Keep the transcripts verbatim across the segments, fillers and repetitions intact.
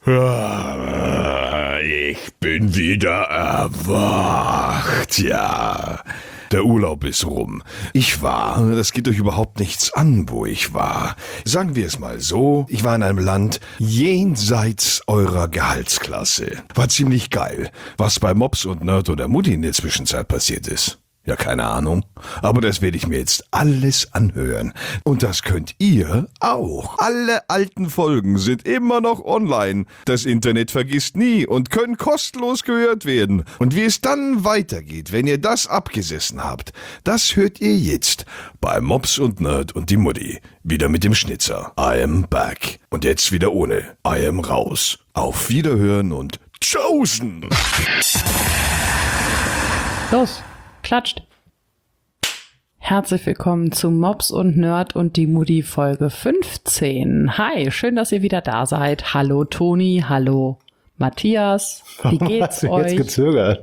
Ich bin wieder erwacht, ja. Der Urlaub ist rum. Ich war, das geht euch überhaupt nichts an, wo ich war. Sagen wir es mal so, ich war in einem Land jenseits eurer Gehaltsklasse. War ziemlich geil, was bei Mops und Nerd oder Mutti in der Zwischenzeit passiert ist. Ja, keine Ahnung. Aber das werde ich mir jetzt alles anhören. Und das könnt ihr auch. Alle alten Folgen sind immer noch online. Das Internet vergisst nie und können kostenlos gehört werden. Und wie es dann weitergeht, wenn ihr das abgesessen habt, das hört ihr jetzt bei Mops und Nerd und die Mutti. Wieder mit dem Schnitzer. I am back. Und jetzt wieder ohne. I am raus. Auf Wiederhören und Chosen! Los! Klatscht. Herzlich willkommen zu Mops und Nerd und die Mutti Folge fünfzehn. Hi, schön, dass ihr wieder da seid. Hallo Toni, hallo Matthias. Wie geht's hast du euch? Jetzt gezögert?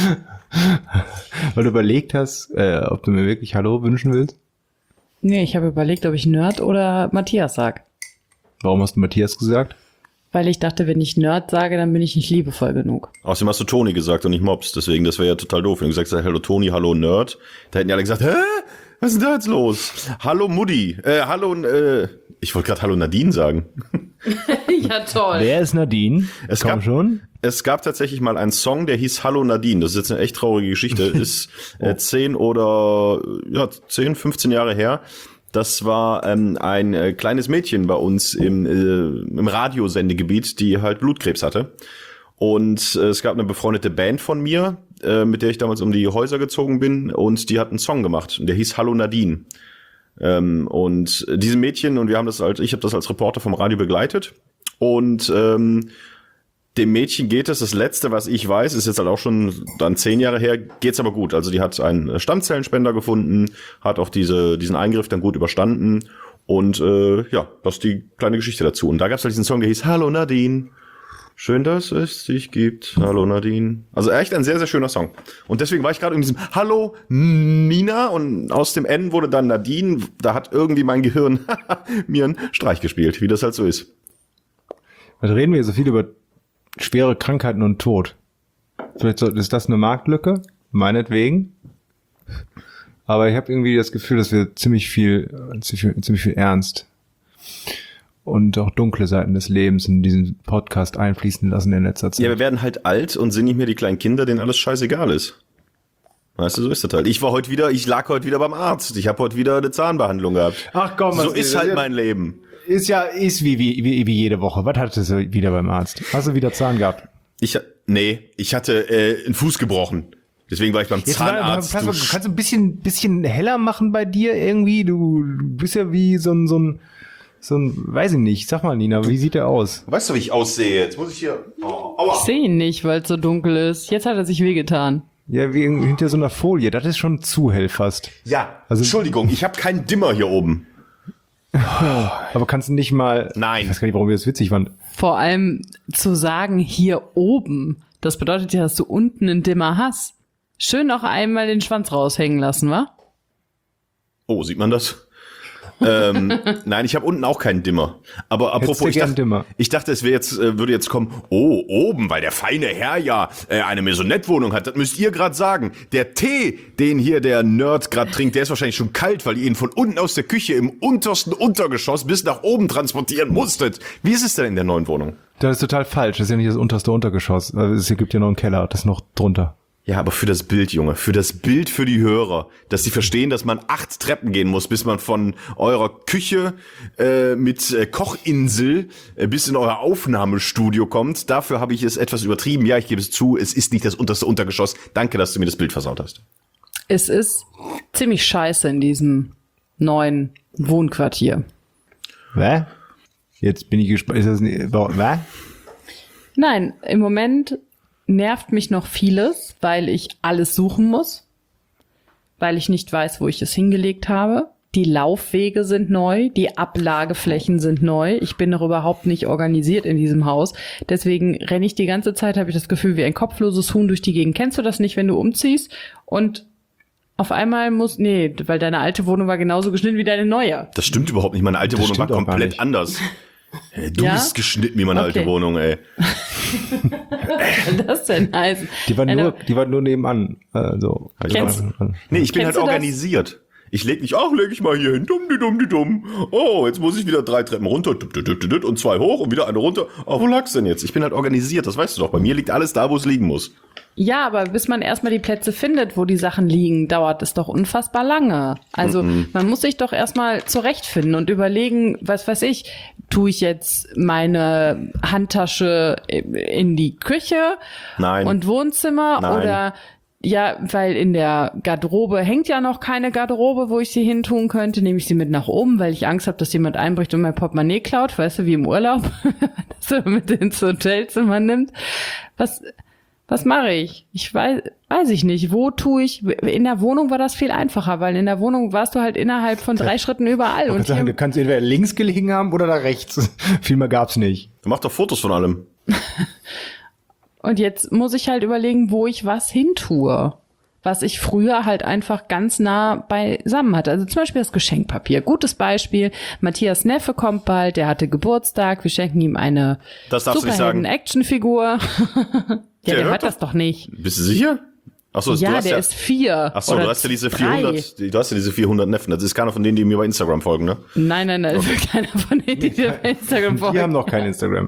Weil du überlegt hast, äh, ob du mir wirklich Hallo wünschen willst? Nee, ich habe überlegt, ob ich Nerd oder Matthias sag. Warum hast du Matthias gesagt? Weil ich dachte, wenn ich Nerd sage, dann bin ich nicht liebevoll genug. Außerdem hast du Toni gesagt und nicht Mops, deswegen, das wäre ja total doof. Wenn du gesagt hast, hallo Toni, hallo Nerd, da hätten ja alle gesagt, hä? Was ist denn da jetzt los? Hallo Mutti, äh, hallo, äh, ich wollte gerade hallo Nadine sagen. Ja, toll. Wer ist Nadine? Es Komm gab, schon. Es gab tatsächlich mal einen Song, der hieß Hallo Nadine. Das ist jetzt eine echt traurige Geschichte. Ist äh, zehn oder, ja, zehn, fünfzehn Jahre her. Das war ähm, ein äh, kleines Mädchen bei uns im, äh, im Radiosendegebiet, die halt Blutkrebs hatte. Und äh, es gab eine befreundete Band von mir, äh, mit der ich damals um die Häuser gezogen bin. Und die hat einen Song gemacht. Und der hieß Hallo Nadine. Ähm, und diesem Mädchen, und wir haben das als, ich habe das als Reporter vom Radio begleitet. Und ähm, dem Mädchen geht es, das Letzte, was ich weiß, ist jetzt halt auch schon dann zehn Jahre her, geht's aber gut. Also die hat einen Stammzellenspender gefunden, hat auch diese diesen Eingriff dann gut überstanden. Und äh, ja, das ist die kleine Geschichte dazu. Und da gab's halt diesen Song, der hieß Hallo Nadine. Schön, dass es dich gibt. Hallo Nadine. Also echt ein sehr, sehr schöner Song. Und deswegen war ich gerade in diesem Hallo Nina und aus dem N wurde dann Nadine. Da hat irgendwie mein Gehirn mir einen Streich gespielt, wie das halt so ist. Was reden wir so viel über schwere Krankheiten und Tod? Vielleicht ist das eine Marktlücke, meinetwegen. Aber ich habe irgendwie das Gefühl, dass wir ziemlich viel, ziemlich, ziemlich viel Ernst und auch dunkle Seiten des Lebens in diesen Podcast einfließen lassen in letzter Zeit. Ja, wir werden halt alt und sind nicht mehr die kleinen Kinder, denen alles scheißegal ist. Weißt du, so ist das halt. Ich war heute wieder, ich lag heute wieder beim Arzt. Ich habe heute wieder eine Zahnbehandlung gehabt. Ach komm, so ist halt mein Leben. Ist ja, ist wie, wie, wie, wie jede Woche. Was hattest du wieder beim Arzt? Hast du wieder Zahn gehabt? Ich, nee, ich hatte äh, einen Fuß gebrochen. Deswegen war ich beim Jetzt Zahnarzt. War, kannst, du, kannst du ein bisschen, bisschen heller machen bei dir irgendwie? Du bist ja wie so ein, so ein, so ein, weiß ich nicht. Sag mal, Nina, wie sieht der aus? Weißt du, wie ich aussehe? Jetzt muss ich hier, oh, aua. Ich sehe ihn nicht, weil es so dunkel ist. Jetzt hat er sich wehgetan. Ja, wie hinter so einer Folie. Das ist schon zu hell fast. Ja, also, Entschuldigung, ich habe keinen Dimmer hier oben. Aber kannst du nicht mal... Nein. Ich weiß gar nicht, warum wir das witzig fanden. Vor allem zu sagen, hier oben, das bedeutet ja, dass du unten einen Dimmer hast. Schön noch einmal den Schwanz raushängen lassen, wa? Oh, sieht man das? ähm, nein, ich habe unten auch keinen Dimmer. Aber apropos, ich dachte, Dimmer? ich dachte, es wäre jetzt, äh, würde jetzt kommen, oh, oben, weil der feine Herr ja äh, eine Maisonette-Wohnung hat. Das müsst ihr gerade sagen. Der Tee, den hier der Nerd gerade trinkt, der ist wahrscheinlich schon kalt, weil ihr ihn von unten aus der Küche im untersten Untergeschoss bis nach oben transportieren musstet. Wie ist es denn in der neuen Wohnung? Das ist total falsch. Das ist ja nicht das unterste Untergeschoss. Es gibt ja noch einen Keller. Das ist noch drunter. Ja, aber für das Bild, Junge, für das Bild für die Hörer, dass sie verstehen, dass man acht Treppen gehen muss, bis man von eurer Küche äh, mit äh, Kochinsel äh, bis in euer Aufnahmestudio kommt. Dafür habe ich es etwas übertrieben. Ja, ich gebe es zu, es ist nicht das unterste Untergeschoss. Danke, dass du mir das Bild versaut hast. Es ist ziemlich scheiße in diesem neuen Wohnquartier. Was? Jetzt bin ich gespannt. Ist das nicht, was? Nein, im Moment nervt mich noch vieles, weil ich alles suchen muss, weil ich nicht weiß, wo ich es hingelegt habe. Die Laufwege sind neu, die Ablageflächen sind neu. Ich bin noch überhaupt nicht organisiert in diesem Haus. Deswegen renne ich die ganze Zeit, habe ich das Gefühl, wie ein kopfloses Huhn durch die Gegend. Kennst du das nicht, wenn du umziehst und auf einmal muss, nee, weil deine alte Wohnung war genauso geschnitten wie deine neue. Das stimmt überhaupt nicht. Meine alte Das Wohnung war stimmt auch gar komplett nicht. anders. Du Ja? bist geschnitten wie meine Okay. alte Wohnung, ey. Was soll das denn heißen? Die war Nein, nur, aber- die war nur nebenan. Also, Kennst- Nee, ich bin Kennst halt du das? organisiert. Ich leg nicht, ach, leg ich mal hier hin, dumm, die dumm, die dumm. Oh, jetzt muss ich wieder drei Treppen runter dut, dut, dut, dut, und zwei hoch und wieder eine runter. Oh, wo lag's denn jetzt? Ich bin halt organisiert, das weißt du doch. Bei mir liegt alles da, wo es liegen muss. Ja, aber bis man erstmal die Plätze findet, wo die Sachen liegen, dauert es doch unfassbar lange. Also man muss sich doch erstmal zurechtfinden und überlegen, was weiß ich, tue ich jetzt meine Handtasche in die Küche Nein. und Wohnzimmer Nein. oder ja, weil in der Garderobe hängt ja noch keine Garderobe, wo ich sie hin tun könnte, nehme ich sie mit nach oben, weil ich Angst habe, dass jemand einbricht und mein Portemonnaie klaut, weißt du, wie im Urlaub, dass er mit ins Hotelzimmer nimmt. Was Was mache ich? Ich weiß, weiß ich nicht. Wo tue ich? In der Wohnung war das viel einfacher, weil in der Wohnung warst du halt innerhalb von drei Schritten überall. und Und sagen, du hier, kannst entweder links gelegen haben oder da rechts. Viel mehr gab's nicht. Mach doch Fotos von allem. und jetzt muss ich halt überlegen, wo ich was hintue. Was ich früher halt einfach ganz nah beisammen hatte. Also zum Beispiel das Geschenkpapier. Gutes Beispiel. Matthias Neffe kommt bald, der hatte Geburtstag. Wir schenken ihm eine Das darfst du nicht sagen. Superhelden-Actionfigur. ja, Der der hört hört das doch nicht. Bist du sicher? Ach so, Ja, du hast der ja, ist vier. ach so, oder du hast ja diese drei. vierhundert, du hast ja diese vierhundert Neffen. Das ist keiner von denen, die mir bei Instagram folgen, ne? Nein, nein, nein, das ist keiner von denen, die dir bei Instagram Die folgen. haben noch kein Instagram.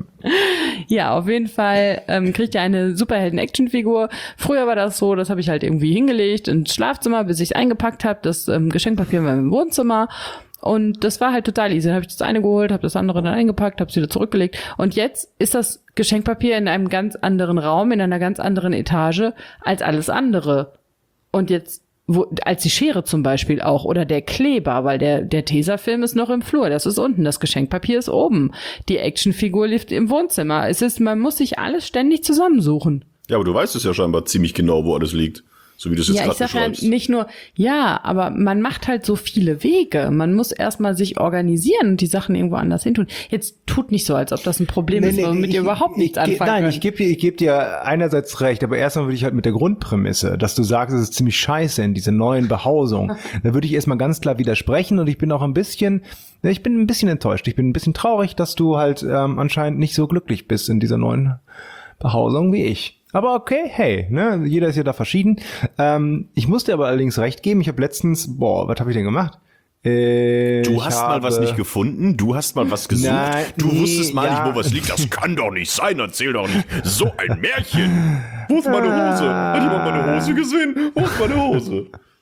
Ja, auf jeden Fall ähm, kriegt er eine Superhelden-Action-Figur. Früher war das so, das habe ich halt irgendwie hingelegt ins Schlafzimmer, bis ich es eingepackt habe. Das ähm, Geschenkpapier war im Wohnzimmer. Und das war halt total easy. Dann habe ich das eine geholt, habe das andere dann eingepackt, habe es wieder zurückgelegt. Und jetzt ist das Geschenkpapier in einem ganz anderen Raum, in einer ganz anderen Etage als alles andere. Und jetzt, wo, als die Schere zum Beispiel auch oder der Kleber, weil der, der Tesafilm ist noch im Flur, das ist unten, das Geschenkpapier ist oben. Die Actionfigur liegt im Wohnzimmer. Es ist, man muss sich alles ständig zusammensuchen. Ja, aber du weißt es ja scheinbar ziemlich genau, wo alles liegt. So wie du es jetzt Ja, ich gerade sag ja beschreibst. nicht nur, ja, aber man macht halt so viele Wege. Man muss erstmal sich organisieren und die Sachen irgendwo anders hin tun. Jetzt tut nicht so, als ob das ein Problem ist, womit ihr überhaupt nichts ich, ich, anfangen Nein, könnt. ich gebe dir, ich geb dir einerseits recht, aber erstmal würde ich halt mit der Grundprämisse, dass du sagst, es ist ziemlich scheiße in dieser neuen Behausung. Da würde ich erstmal ganz klar widersprechen und ich bin auch ein bisschen, ja, ich bin ein bisschen enttäuscht. Ich bin ein bisschen traurig, dass du halt ähm, anscheinend nicht so glücklich bist in dieser neuen Behausung wie ich. Aber okay, hey, ne, jeder ist ja da verschieden. Ähm, ich muss dir aber allerdings recht geben, ich habe letztens, boah, was habe ich denn gemacht? Äh, Du ich hast habe, mal was nicht gefunden, du hast mal was gesucht, Nein, du nee, wusstest mal ja. nicht, wo was liegt. Das kann doch nicht sein, erzähl doch nicht. So ein Märchen. Wo ist meine Hose? Hat jemand meine Hose gesehen? Wo ist meine Hose?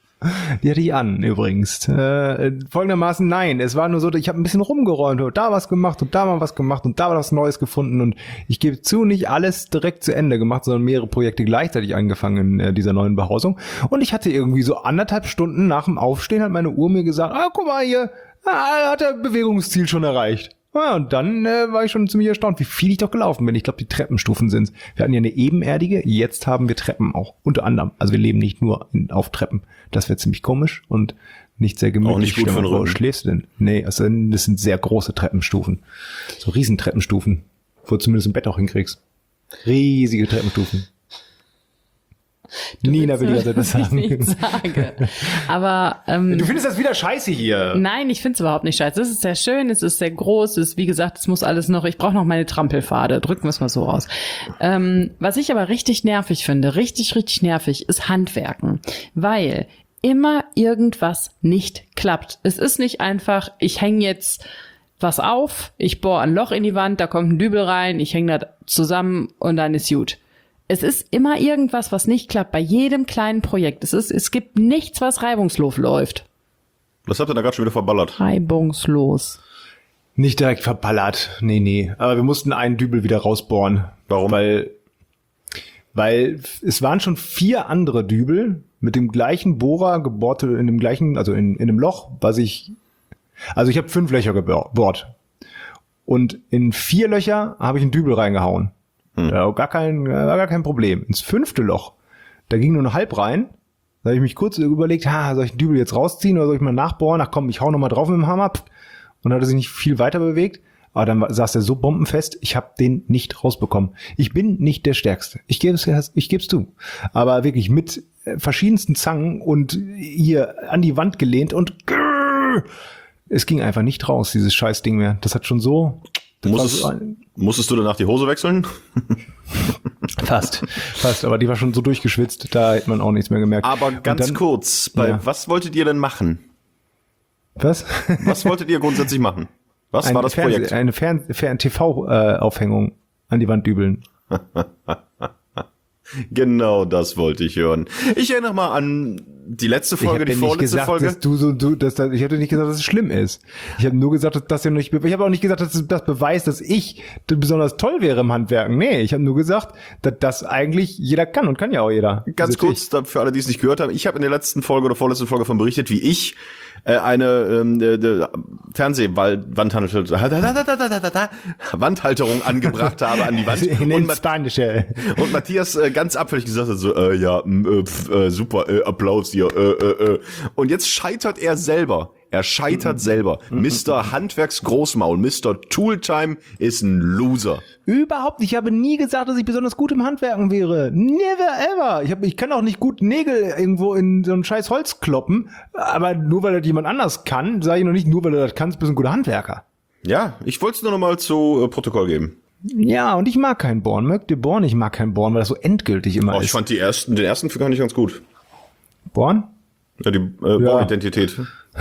Die hatte ich an, übrigens. Äh, folgendermaßen, nein, es war nur so, ich habe ein bisschen rumgeräumt und da was gemacht und da mal was gemacht und da was Neues gefunden und ich gebe zu, nicht alles direkt zu Ende gemacht, sondern mehrere Projekte gleichzeitig angefangen in äh, dieser neuen Behausung und ich hatte irgendwie so anderthalb Stunden nach dem Aufstehen hat meine Uhr mir gesagt, ah, guck mal hier, ah, hat er Bewegungsziel schon erreicht. Ja, und dann äh, war ich schon ziemlich erstaunt, wie viel ich doch gelaufen bin. Ich glaube, die Treppenstufen sind's. Wir hatten ja eine ebenerdige, jetzt haben wir Treppen auch. Unter anderem. Also wir leben nicht nur in, auf Treppen. Das wäre ziemlich komisch und nicht sehr gemütlich. Auch nicht gut Stell für mal den vor, Rücken. wo schläfst du denn? Nee, also das sind sehr große Treppenstufen. So Riesentreppenstufen. Wo du zumindest im Bett auch hinkriegst. Riesige Treppenstufen. Nina will ich das was sagen. ich nicht sage. Aber ähm, Du findest das wieder scheiße hier. nein, ich finde es überhaupt nicht scheiße. Es ist sehr schön, es ist sehr groß, es ist, wie gesagt, es muss alles noch, ich brauche noch meine Trampelpfade, drücken wir es mal so aus. Ähm, was ich aber richtig nervig finde, richtig, richtig nervig, ist Handwerken. Weil immer irgendwas nicht klappt. Es ist nicht einfach, ich hänge jetzt was auf, ich bohre ein Loch in die Wand, da kommt ein Dübel rein, ich hänge das zusammen und dann ist gut. Es ist immer irgendwas, was nicht klappt, bei jedem kleinen Projekt. Es ist, es gibt nichts, was reibungslos läuft. Was habt ihr da gerade schon wieder verballert? Reibungslos. Nicht direkt verballert. Nee, nee. Aber wir mussten einen Dübel wieder rausbohren. Warum? Weil, weil es waren schon vier andere Dübel mit dem gleichen Bohrer gebohrt, in dem gleichen, also in, in einem Loch, was ich, also ich habe fünf Löcher gebohrt. Und in vier Löcher habe ich einen Dübel reingehauen. Hm. Ja, gar kein, gar kein Problem. Ins fünfte Loch, da ging nur eine halb rein. Da habe ich mich kurz überlegt, ha, soll ich den Dübel jetzt rausziehen oder soll ich mal nachbohren? Ach komm, ich hau noch mal drauf mit dem Hammer. Pff. Und dann hat er sich nicht viel weiter bewegt. Aber dann saß er so bombenfest, ich habe den nicht rausbekommen. Ich bin nicht der Stärkste. Ich gebe es ich geb's zu. Aber wirklich mit äh, verschiedensten Zangen und hier an die Wand gelehnt und grrr, es ging einfach nicht raus, dieses scheiß Ding mehr. Das hat schon so Musstest, so musstest du danach die Hose wechseln? Fast, fast, aber die war schon so durchgeschwitzt, da hätte man auch nichts mehr gemerkt. Aber ganz dann, kurz, bei ja. was wolltet ihr denn machen? Was? Was wolltet ihr grundsätzlich machen? Was eine war das Fernseh- Projekt? Eine Fern- Fern- T V-Aufhängung an die Wand dübeln. Genau das wollte ich hören. Ich erinnere mal an die letzte Folge, ich die ja vorletzte nicht gesagt, Folge. Dass du so, du, dass, ich hätte nicht gesagt, dass es schlimm ist. Ich habe nur gesagt, dass das ja nicht, ich habe auch nicht gesagt, dass das beweist, dass ich besonders toll wäre im Handwerken. Nee, ich habe nur gesagt, dass das eigentlich jeder kann und kann ja auch jeder. Ganz also kurz, da, für alle, die es nicht gehört haben, ich habe in der letzten Folge oder vorletzten Folge davon berichtet, wie ich äh, eine ähm, äh, äh, Fernsehwandhalterung Wandhalterung angebracht habe an die Wand. In und, Ma- Spanische. und Matthias äh, ganz abfällig gesagt hat, so, äh, ja, mh, äh, pf, äh, super, äh, Applaus hier, äh, äh, äh. Und jetzt scheitert er selber. Er scheitert selber. Mister Handwerksgroßmaul, Mister Tooltime ist ein Loser. Überhaupt nicht. Ich habe nie gesagt, dass ich besonders gut im Handwerken wäre. Never ever. Ich, hab, ich kann auch nicht gut Nägel irgendwo in so ein scheiß Holz kloppen. Aber nur weil das jemand anders kann, sage ich noch nicht, nur weil du das kannst, bist du ein guter Handwerker. Ja, ich wollte es nur noch mal zu äh, Protokoll geben. Ja, und ich mag keinen Born. Mögt ihr Born? Ich mag keinen Born, weil das so endgültig immer Oh, ich ist. fand die ersten, den ersten fand ich ganz gut. Born? Ja, die äh, Ja. Born-Identität.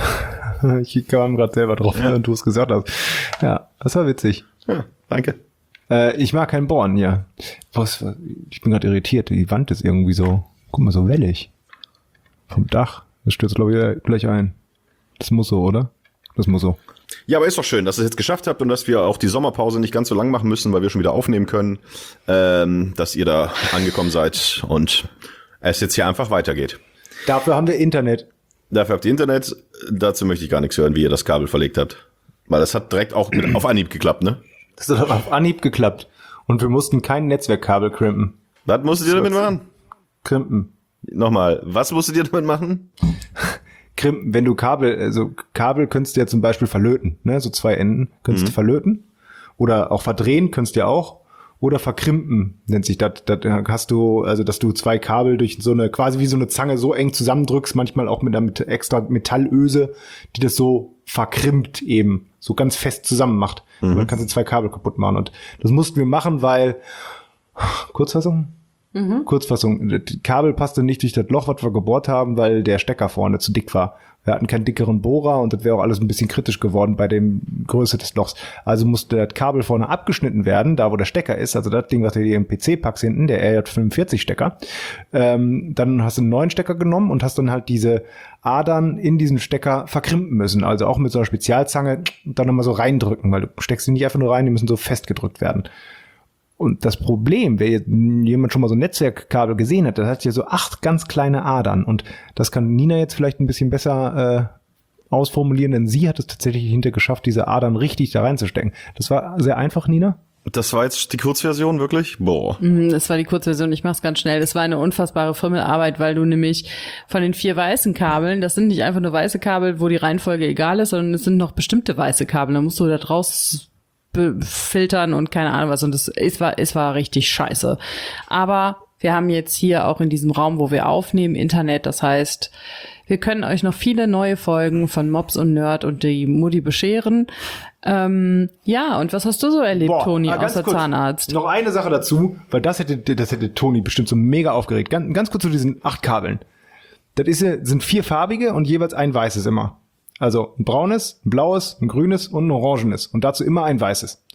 Ich kam gerade selber drauf, Ja. während du es gesagt hast. Ja, das war witzig. Ja, danke. Äh, ich mag keinen Born, ja. Was, ich bin gerade irritiert. Die Wand ist irgendwie so, guck mal, so wellig. Vom Dach. Das stürzt, glaube ich, gleich ein. Das muss so, oder? Das muss so. Ja, aber ist doch schön, dass ihr es jetzt geschafft habt und dass wir auch die Sommerpause nicht ganz so lang machen müssen, weil wir schon wieder aufnehmen können, ähm, dass ihr da angekommen seid und es jetzt hier einfach weitergeht. Dafür haben wir Internet. Dafür habt ihr Internet. Dazu möchte ich gar nichts hören, wie ihr das Kabel verlegt habt. Weil das hat direkt auch mit auf Anhieb geklappt, ne? Das hat auf Anhieb geklappt. Und wir mussten kein Netzwerkkabel crimpen. Was musstet ihr damit machen? Crimpen. Nochmal, was musstet ihr damit machen? Crimpen, wenn du Kabel, also Kabel könntest du ja zum Beispiel verlöten, ne? So zwei Enden könntest du verlöten. Oder auch verdrehen könntest du ja auch. Oder verkrimpen nennt sich das. Das hast du, also dass du zwei Kabel durch so eine, quasi wie so eine Zange so eng zusammendrückst, manchmal auch mit einer mit extra Metallöse, die das so verkrimpt eben, so ganz fest zusammen macht. Mhm. Dann kannst du zwei Kabel kaputt machen. Und das mussten wir machen, weil, Kurzfassung? Mhm. Kurzfassung, das Kabel passte nicht durch das Loch, was wir gebohrt haben, weil der Stecker vorne zu dick war. Wir hatten keinen dickeren Bohrer und das wäre auch alles ein bisschen kritisch geworden bei dem Größe des Lochs. Also musste das Kabel vorne abgeschnitten werden, da wo der Stecker ist, also das Ding, was du hier im P C packst hinten, der R J fünfundvierzig Stecker. Ähm, dann hast du einen neuen Stecker genommen und hast dann halt diese Adern in diesen Stecker verkrimpen müssen. Also auch mit so einer Spezialzange dann nochmal so reindrücken, weil du steckst die nicht einfach nur rein, die müssen so festgedrückt werden. Und das Problem, wer jetzt jemand schon mal so ein Netzwerkkabel gesehen hat, das hat ja so acht ganz kleine Adern. Und das kann Nina jetzt vielleicht ein bisschen besser äh, ausformulieren, denn sie hat es tatsächlich hinter geschafft, diese Adern richtig da reinzustecken. Das war sehr einfach, Nina. Das war jetzt die Kurzversion, wirklich? Boah. Das war die Kurzversion, ich mach's ganz schnell. Das war eine unfassbare Fummelarbeit, weil du nämlich von den vier weißen Kabeln, das sind nicht einfach nur weiße Kabel, wo die Reihenfolge egal ist, sondern es sind noch bestimmte weiße Kabel. Da musst du da draus filtern und keine Ahnung was. Und es, es war, es war richtig scheiße. Aber wir haben jetzt hier auch in diesem Raum, wo wir aufnehmen, Internet. Das heißt, wir können euch noch viele neue Folgen von Mops und Nerd und die Mutti bescheren. Ähm, ja, und was hast du so erlebt, Boah, Toni, ah, ganz außer kurz, Zahnarzt? Noch eine Sache dazu, weil das hätte, das hätte Toni bestimmt so mega aufgeregt. Ganz, ganz kurz zu diesen acht Kabeln. Das ist, sind vier farbige und jeweils ein weißes immer. Also ein braunes, ein blaues, ein grünes und ein orangenes. Und dazu immer ein weißes.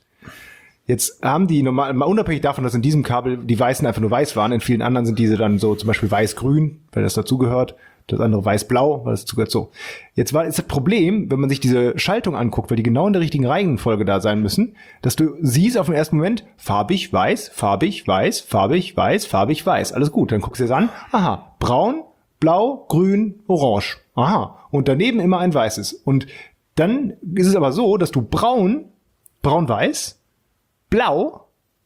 Jetzt haben die normal, mal unabhängig davon, dass in diesem Kabel die weißen einfach nur weiß waren, in vielen anderen sind diese dann so zum Beispiel weiß-grün, weil das dazugehört. Das andere weiß-blau, weil das dazugehört so. Jetzt war, ist das Problem, wenn man sich diese Schaltung anguckt, weil die genau in der richtigen Reihenfolge da sein müssen, dass du siehst auf den ersten Moment, farbig, weiß, farbig, weiß, farbig, weiß, farbig, weiß. Alles gut. Dann guckst du dir das an. Aha, braun, blau, grün, orange. Aha. Und daneben immer ein weißes. Und dann ist es aber so, dass du braun, braun-weiß, blau,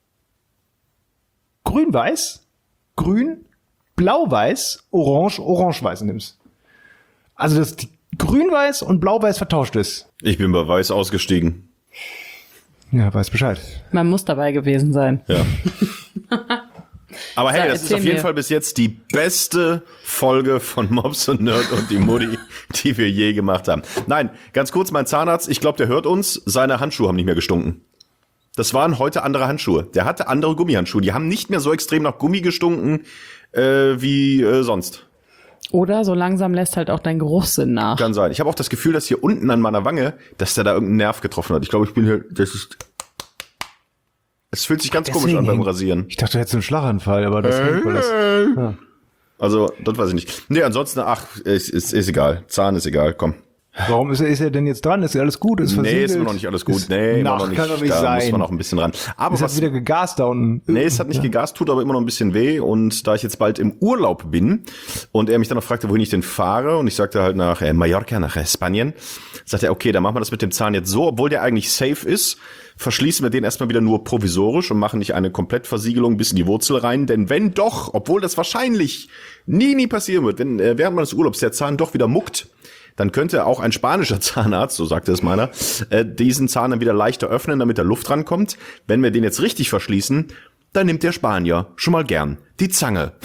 grün-weiß, grün, blau-weiß, orange, orange-weiß nimmst. Also, dass die grün-weiß und blau-weiß vertauscht ist. Ich bin bei Weiß ausgestiegen. Ja, weiß Bescheid. Man muss dabei gewesen sein. Ja. Aber hey, So, das ist erzähl auf jeden mir. Fall bis jetzt die beste Folge von Mops und Nerd und die Mutti, die wir je gemacht haben. Nein, ganz kurz, mein Zahnarzt, ich glaube, der hört uns, seine Handschuhe haben nicht mehr gestunken. Das waren heute andere Handschuhe. Der hatte andere Gummihandschuhe. Die haben nicht mehr so extrem nach Gummi gestunken äh, wie äh, sonst. Oder so langsam lässt halt auch dein Geruchssinn nach. Kann sein. Ich habe auch das Gefühl, dass hier unten an meiner Wange, dass der da irgendeinen Nerv getroffen hat. Ich glaube, ich bin hier, das ist, es fühlt sich ganz Deswegen komisch an beim hängt- Rasieren. Ich dachte, du hättest einen Schlaganfall, aber das hängt, weil das, ja. Also, das weiß ich nicht. Nee, ansonsten, ach, ist, ist, ist egal. Zahn ist egal, komm. Warum ist er, ist er denn jetzt dran? Ist ja alles gut? Ist Nee, versiegelt? ist immer noch nicht alles gut. Ist, Nee, immer nach, noch nicht. kann doch nicht Da sein. muss man noch ein bisschen ran. Aber Ist was, das wieder gegast da unten? nee, es hat nicht gegast, tut aber immer noch ein bisschen weh. Und da ich jetzt bald im Urlaub bin und er mich dann noch fragte, wohin ich denn fahre, und ich sagte halt nach äh, Mallorca, nach äh, Spanien, sagte er, okay, dann machen wir das mit dem Zahn jetzt so, obwohl der eigentlich safe ist, verschließen wir den erstmal wieder nur provisorisch und machen nicht eine Komplettversiegelung bis in die Wurzel rein. Denn wenn doch, obwohl das wahrscheinlich nie, nie passieren wird, wenn äh, während meines Urlaubs der Zahn doch wieder muckt, dann könnte auch ein spanischer Zahnarzt, so sagte es meiner, äh, diesen Zahn dann wieder leichter öffnen, damit da Luft rankommt. Wenn wir den jetzt richtig verschließen, dann nimmt der Spanier schon mal gern die Zange.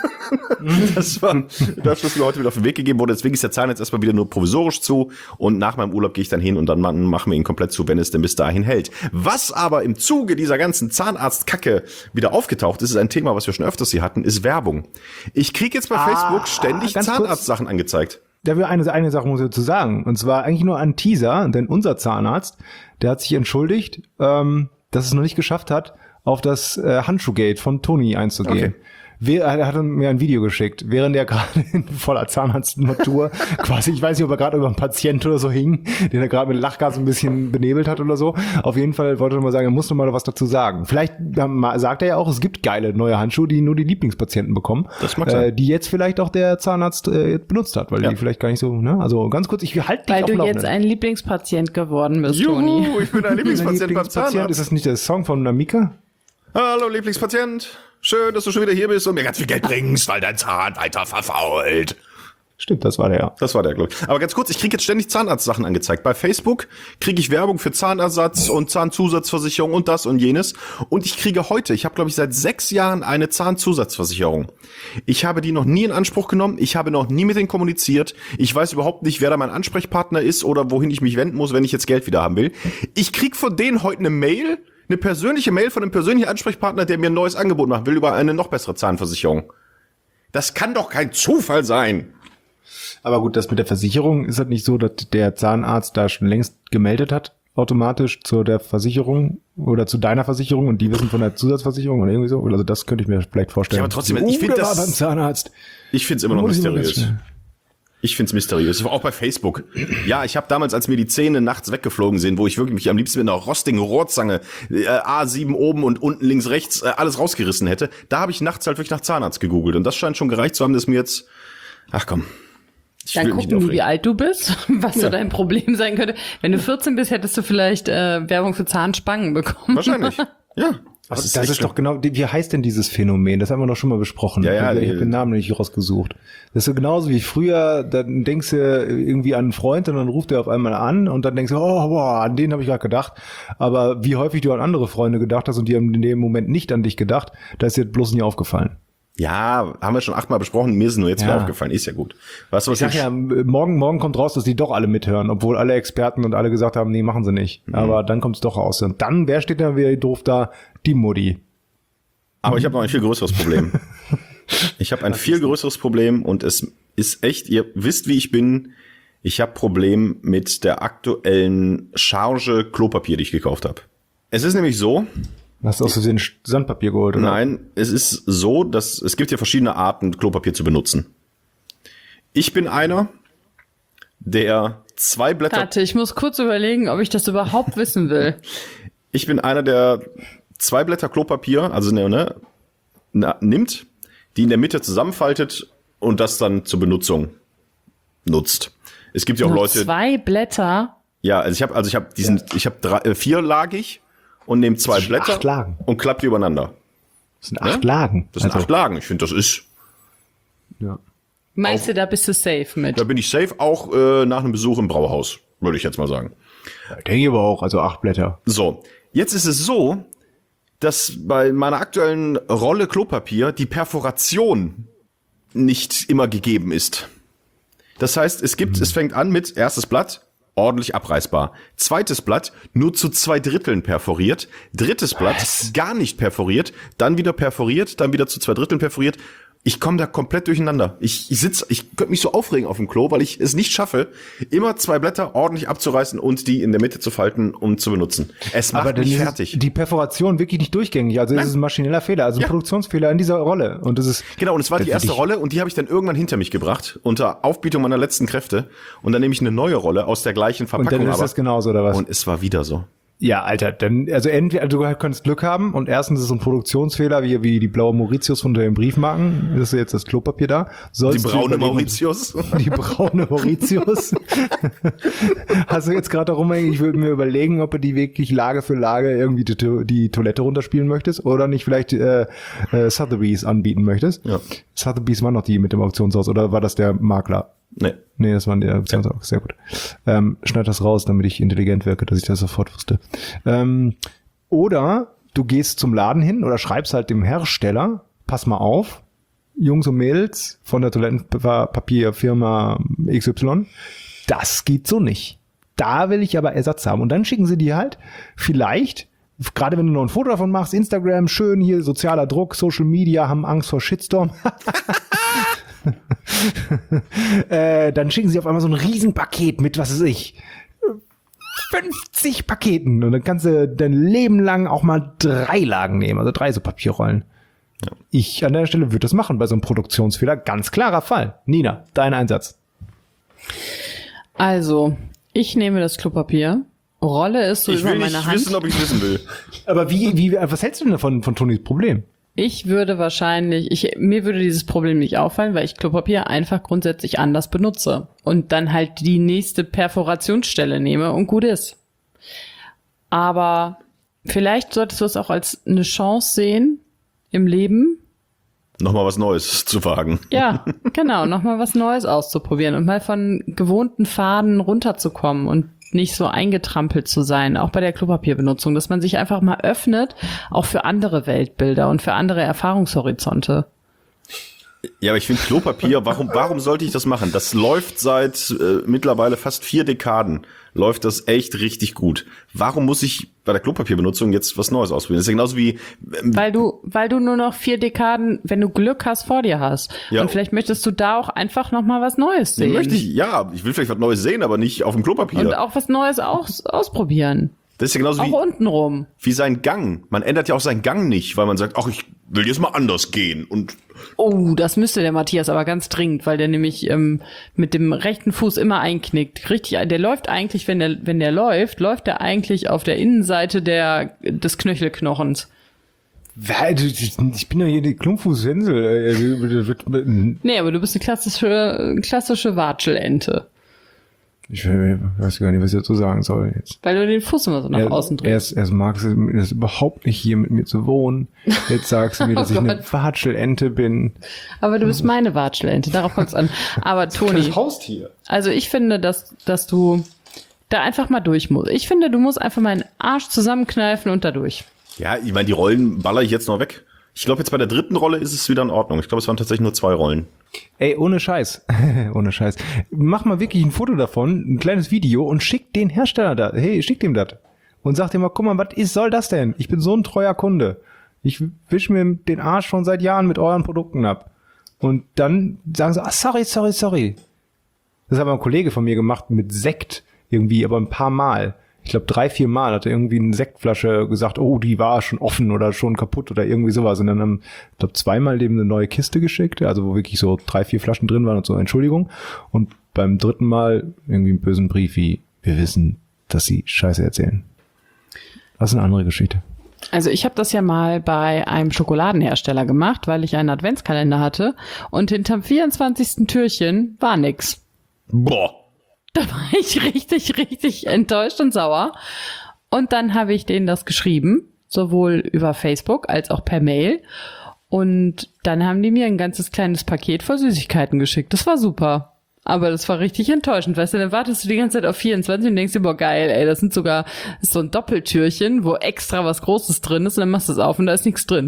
Das war das, was mir heute wieder auf den Weg gegeben wurde. Deswegen ist der Zahn jetzt erstmal wieder nur provisorisch zu. Und nach meinem Urlaub gehe ich dann hin und dann machen wir ihn komplett zu, wenn es denn bis dahin hält. Was aber im Zuge dieser ganzen Zahnarztkacke wieder aufgetaucht ist, ist ein Thema, was wir schon öfters hier hatten, ist Werbung. Ich kriege jetzt bei Ah, Facebook ständig ganz kurz. Zahnarztsachen angezeigt. Da will eine, eine Sache muss ich dazu sagen. Und zwar eigentlich nur ein Teaser, denn unser Zahnarzt, der hat sich entschuldigt, ähm, dass es noch nicht geschafft hat, auf das äh, Handschuhgate von Toni einzugehen. Okay. Wer, er hat mir ein Video geschickt, während er gerade in voller Zahnarztmontur quasi, ich weiß nicht, ob er gerade über einen Patient oder so hing, den er gerade mit Lachgas ein bisschen benebelt hat oder so. Auf jeden Fall wollte er mal sagen, er muss noch mal was dazu sagen. Vielleicht ähm, sagt er ja auch, es gibt geile neue Handschuhe, die nur die Lieblingspatienten bekommen. Das mag sein. Äh, die jetzt vielleicht auch der Zahnarzt äh, benutzt hat, weil Ja. die vielleicht gar nicht so, ne? Also ganz kurz, ich halte dich Weil auf du dem jetzt Laufenden. ein Lieblingspatient geworden bist, Toni. Juhu, ich bin ein Lieblingspatient beim Lieblingspatient, ist Zahnarzt. das nicht der Song von Namika? Hallo Lieblingspatient, schön, dass du schon wieder hier bist und mir ganz viel Geld bringst, weil dein Zahn weiter verfault. Stimmt, das war der, ja. Das war der, glaube ich. Aber ganz kurz, ich kriege jetzt ständig Zahnarztsachen angezeigt. Bei Facebook kriege ich Werbung für Zahnersatz und Zahnzusatzversicherung und das und jenes. Und ich kriege heute, ich habe, glaube ich, seit sechs Jahren eine Zahnzusatzversicherung. Ich habe die noch nie in Anspruch genommen. Ich habe noch nie mit denen kommuniziert. Ich weiß überhaupt nicht, wer da mein Ansprechpartner ist oder wohin ich mich wenden muss, wenn ich jetzt Geld wieder haben will. Ich krieg von denen heute eine Mail, eine persönliche Mail von einem persönlichen Ansprechpartner, der mir ein neues Angebot machen will über eine noch bessere Zahnversicherung. Das kann doch kein Zufall sein. Aber gut, das mit der Versicherung, ist das nicht so, dass der Zahnarzt da schon längst gemeldet hat, automatisch zu der Versicherung oder zu deiner Versicherung und die wissen von der Zusatzversicherung oder irgendwie so? Also das könnte ich mir vielleicht vorstellen. Ja, aber trotzdem, oh, ich finde der das- war beim Zahnarzt. Ich find's immer noch Muss ich mal mysteriös. ganz- Ich find's mysteriös. Auch bei Facebook. Ja, ich habe damals, als mir die Zähne nachts weggeflogen sind, wo ich wirklich mich am liebsten mit einer rostigen Rohrzange äh, A sieben oben und unten links rechts äh, alles rausgerissen hätte, da habe ich nachts halt wirklich nach Zahnarzt gegoogelt. Und das scheint schon gereicht zu haben, dass mir jetzt... Ach komm. Ich Dann will mich gucken nicht die, wie aufregen. alt du bist, was so dein Problem sein könnte. Wenn du vierzehn bist, hättest du vielleicht äh, Werbung für Zahnspangen bekommen. Wahrscheinlich. Ja. Das ist, echt das ist schlimm. doch genau, wie heißt denn dieses Phänomen? Das haben wir doch schon mal besprochen. Ja, ja, ich habe die- den Namen nicht rausgesucht. Das ist so genauso wie früher, dann denkst du irgendwie an einen Freund und dann ruft er auf einmal an und dann denkst du, oh, boah, an den habe ich gerade gedacht. Aber wie häufig du an andere Freunde gedacht hast und die haben in dem Moment nicht an dich gedacht, da ist dir bloß nie aufgefallen. Ja, haben wir schon achtmal besprochen. Mir ist nur jetzt Ja. wieder aufgefallen. Ist ja gut. Weißt du, was Ich sag ja, morgen, morgen kommt raus, dass die doch alle mithören, obwohl alle Experten und alle gesagt haben, nee, machen sie nicht. Mhm. Aber dann kommt es doch raus. Und dann, wer steht da wieder doof da? Die Mutti. Aber ich habe noch ein viel größeres Problem. Ich habe ein viel größeres Problem und es ist echt, ihr wisst, wie ich bin. Ich habe Problem mit der aktuellen Charge Klopapier, die ich gekauft habe. Es ist nämlich so, Hast du aus Versehen Sandpapier geholt, oder? nein, es ist so, dass es gibt ja verschiedene Arten, Klopapier zu benutzen. Ich bin einer, der zwei Blätter Warte, ich muss kurz überlegen, ob ich das überhaupt wissen will. Ich bin einer, der zwei Blätter Klopapier, also ne, ne, na, nimmt, die in der Mitte zusammenfaltet und das dann zur Benutzung nutzt. Es gibt ja auch Nur Leute, zwei Blätter. ja, also ich habe, also ich habe diesen, ich habe drei, äh, vierlagig und nehme zwei Das sind Blätter acht Lagen. und klappe die übereinander. Das sind acht Lagen. Das sind Also, acht Lagen. Ich finde, das ist, ja. Meinst du, da bist du safe mit? da bin ich safe, auch äh, nach einem Besuch im Brauhaus, würde ich jetzt mal sagen. Denke ich aber auch, also acht Blätter. So, jetzt ist es so, dass bei meiner aktuellen Rolle Klopapier die Perforation nicht immer gegeben ist. Das heißt, es gibt, es fängt an mit erstes Blatt, ordentlich abreißbar. Zweites Blatt, nur zu zwei Dritteln perforiert. Drittes Blatt, Was? gar nicht perforiert. Dann wieder perforiert, dann wieder zu zwei Dritteln perforiert. Ich komme da komplett durcheinander. Ich, ich sitz, ich könnte mich so aufregen auf dem Klo, weil ich es nicht schaffe, immer zwei Blätter ordentlich abzureißen und die in der Mitte zu falten und zu benutzen. Es macht Aber dann mich ist es- fertig. die Perforation wirklich nicht durchgängig. Also es ist ein maschineller Fehler, also ein Ja. Produktionsfehler in dieser Rolle. Und das ist Genau, und es war die das erste will ich- Rolle und die habe ich dann irgendwann hinter mich gebracht, unter Aufbietung meiner letzten Kräfte. Und dann nehme ich eine neue Rolle aus der gleichen Und Verpackung. dann ist aber, das genauso, oder was? und es war wieder so. Ja, Alter, dann, also entweder, du könntest Glück haben und erstens ist es ein Produktionsfehler, wie, wie die blaue Mauritius unter den Briefmarken, das ist jetzt das Klopapier da. Die Sollst du braune überlegen- Mauritius. Die braune Mauritius. Hast du jetzt gerade darum, ich würde mir überlegen, ob du die wirklich Lage für Lage irgendwie die, To- die Toilette runterspielen möchtest oder nicht vielleicht äh, äh, Sotheby's anbieten möchtest. Ja. Sotheby's war noch die mit dem Auktionshaus oder war das der Makler? Nee. Nee, das waren die Auktionshaus. Sehr gut. Ähm, schneid das raus, damit ich intelligent wirke, dass ich das sofort wusste. Ähm, oder du gehst zum Laden hin oder schreibst halt dem Hersteller, pass mal auf, Jungs und Mädels von der Toilettenpapierfirma X Y, das geht so nicht. Da will ich aber Ersatz haben. Und dann schicken sie dir halt vielleicht, gerade wenn du noch ein Foto davon machst, Instagram, schön hier, sozialer Druck, Social Media, haben Angst vor Shitstorm. äh, dann schicken sie auf einmal so ein Riesenpaket mit, was weiß ich, fünfzig Paketen. Und dann kannst du dein Leben lang auch mal drei Lagen nehmen, also drei so Papierrollen. Ich an der Stelle würde das machen bei so einem Produktionsfehler. Ganz klarer Fall. Nina, dein Einsatz. Also, ich nehme das Klopapier, rolle es so Ich über will meine nicht Hand. wissen, ob ich wissen will. Aber wie, wie, was hältst du denn davon, von Tonys Problem? Ich würde wahrscheinlich, ich, mir würde dieses Problem nicht auffallen, weil ich Klopapier einfach grundsätzlich anders benutze und dann halt die nächste Perforationsstelle nehme und gut ist. Aber vielleicht solltest du es auch als eine Chance sehen im Leben. Nochmal was Neues zu wagen. Ja, genau, nochmal was Neues auszuprobieren und mal von gewohnten Faden runterzukommen und nicht so eingetrampelt zu sein, auch bei der Klopapierbenutzung, dass man sich einfach mal öffnet, auch für andere Weltbilder und für andere Erfahrungshorizonte. Ja, aber ich finde Klopapier, warum, warum sollte ich das machen? Das läuft seit äh, mittlerweile fast vier Dekaden. Läuft das echt richtig gut. Warum muss ich bei der Klopapierbenutzung jetzt was Neues ausprobieren? Das ist ja genauso wie, ähm, Weil du, weil du nur noch vier Dekaden, wenn du Glück hast, vor dir hast. Ja. Und vielleicht möchtest du da auch einfach noch mal was Neues sehen. möchte ich, ja, ich will vielleicht was Neues sehen, aber nicht auf dem Klopapier. Und auch was Neues aus, ausprobieren. Das ist ja genauso Auch wie, untenrum. wie sein Gang. Man ändert ja auch seinen Gang nicht, weil man sagt, ach, ich will jetzt mal anders gehen. Und Oh, das müsste der Matthias aber ganz dringend, weil der nämlich ähm, mit dem rechten Fuß immer einknickt. Richtig, der läuft eigentlich, wenn der, wenn der läuft, läuft er eigentlich auf der Innenseite der, des Knöchelknochens. Ich bin ja hier die Klumpfußhänsel. Nee, aber du bist eine klassische, klassische Watschelente. Ich weiß gar nicht, was ich dazu sagen soll jetzt. Weil du den Fuß immer so nach Er- außen drehst. Erst, erst magst du das überhaupt nicht, hier mit mir zu wohnen. Jetzt sagst du mir, dass Oh ich eine Gott. Watschelente bin. Aber du bist meine Watschelente, darauf kommt's an. Aber Toni, Haustier. also ich finde, dass, dass du da einfach mal durch musst. Ich finde, du musst einfach mal einen Arsch zusammenkneifen und da durch. ja, ich meine, die Rollen baller ich jetzt noch weg. Ich glaube, jetzt bei der dritten Rolle ist es wieder in Ordnung. Ich glaube, es waren tatsächlich nur zwei Rollen. Ey, ohne Scheiß. Ohne Scheiß. Mach mal wirklich ein Foto davon, ein kleines Video und schick den Hersteller da. Hey, schick dem das. Und sag dir mal, guck mal, was ist, soll das denn? Ich bin so ein treuer Kunde. Ich wisch mir den Arsch schon seit Jahren mit euren Produkten ab. Und dann sagen sie, ah, sorry, sorry, sorry. Das hat aber ein Kollege von mir gemacht mit Sekt irgendwie, aber ein paar Mal. Ich glaube, drei, vier Mal hat er irgendwie eine Sektflasche gesagt, oh, die war schon offen oder schon kaputt oder irgendwie sowas. Und dann haben, ich glaube, zweimal dem eine neue Kiste geschickt, also wo wirklich so drei, vier Flaschen drin waren und so, Entschuldigung. Und beim dritten Mal irgendwie einen bösen Brief wie, wir wissen, dass sie Scheiße erzählen. Das ist eine andere Geschichte. Also ich habe das ja mal bei einem Schokoladenhersteller gemacht, weil ich einen Adventskalender hatte und hinterm vierundzwanzigsten Türchen war nix. Boah. Da war ich richtig, richtig enttäuscht und sauer. Und dann habe ich denen das geschrieben, sowohl über Facebook als auch per Mail. Und dann haben die mir ein ganzes kleines Paket voll Süßigkeiten geschickt. Das war super. Aber das war richtig enttäuschend, weißt du, dann wartest du die ganze Zeit auf vierundzwanzig und denkst dir, boah, geil, ey, das sind sogar, das ist so ein Doppeltürchen, wo extra was Großes drin ist und dann machst du es auf und da ist nichts drin.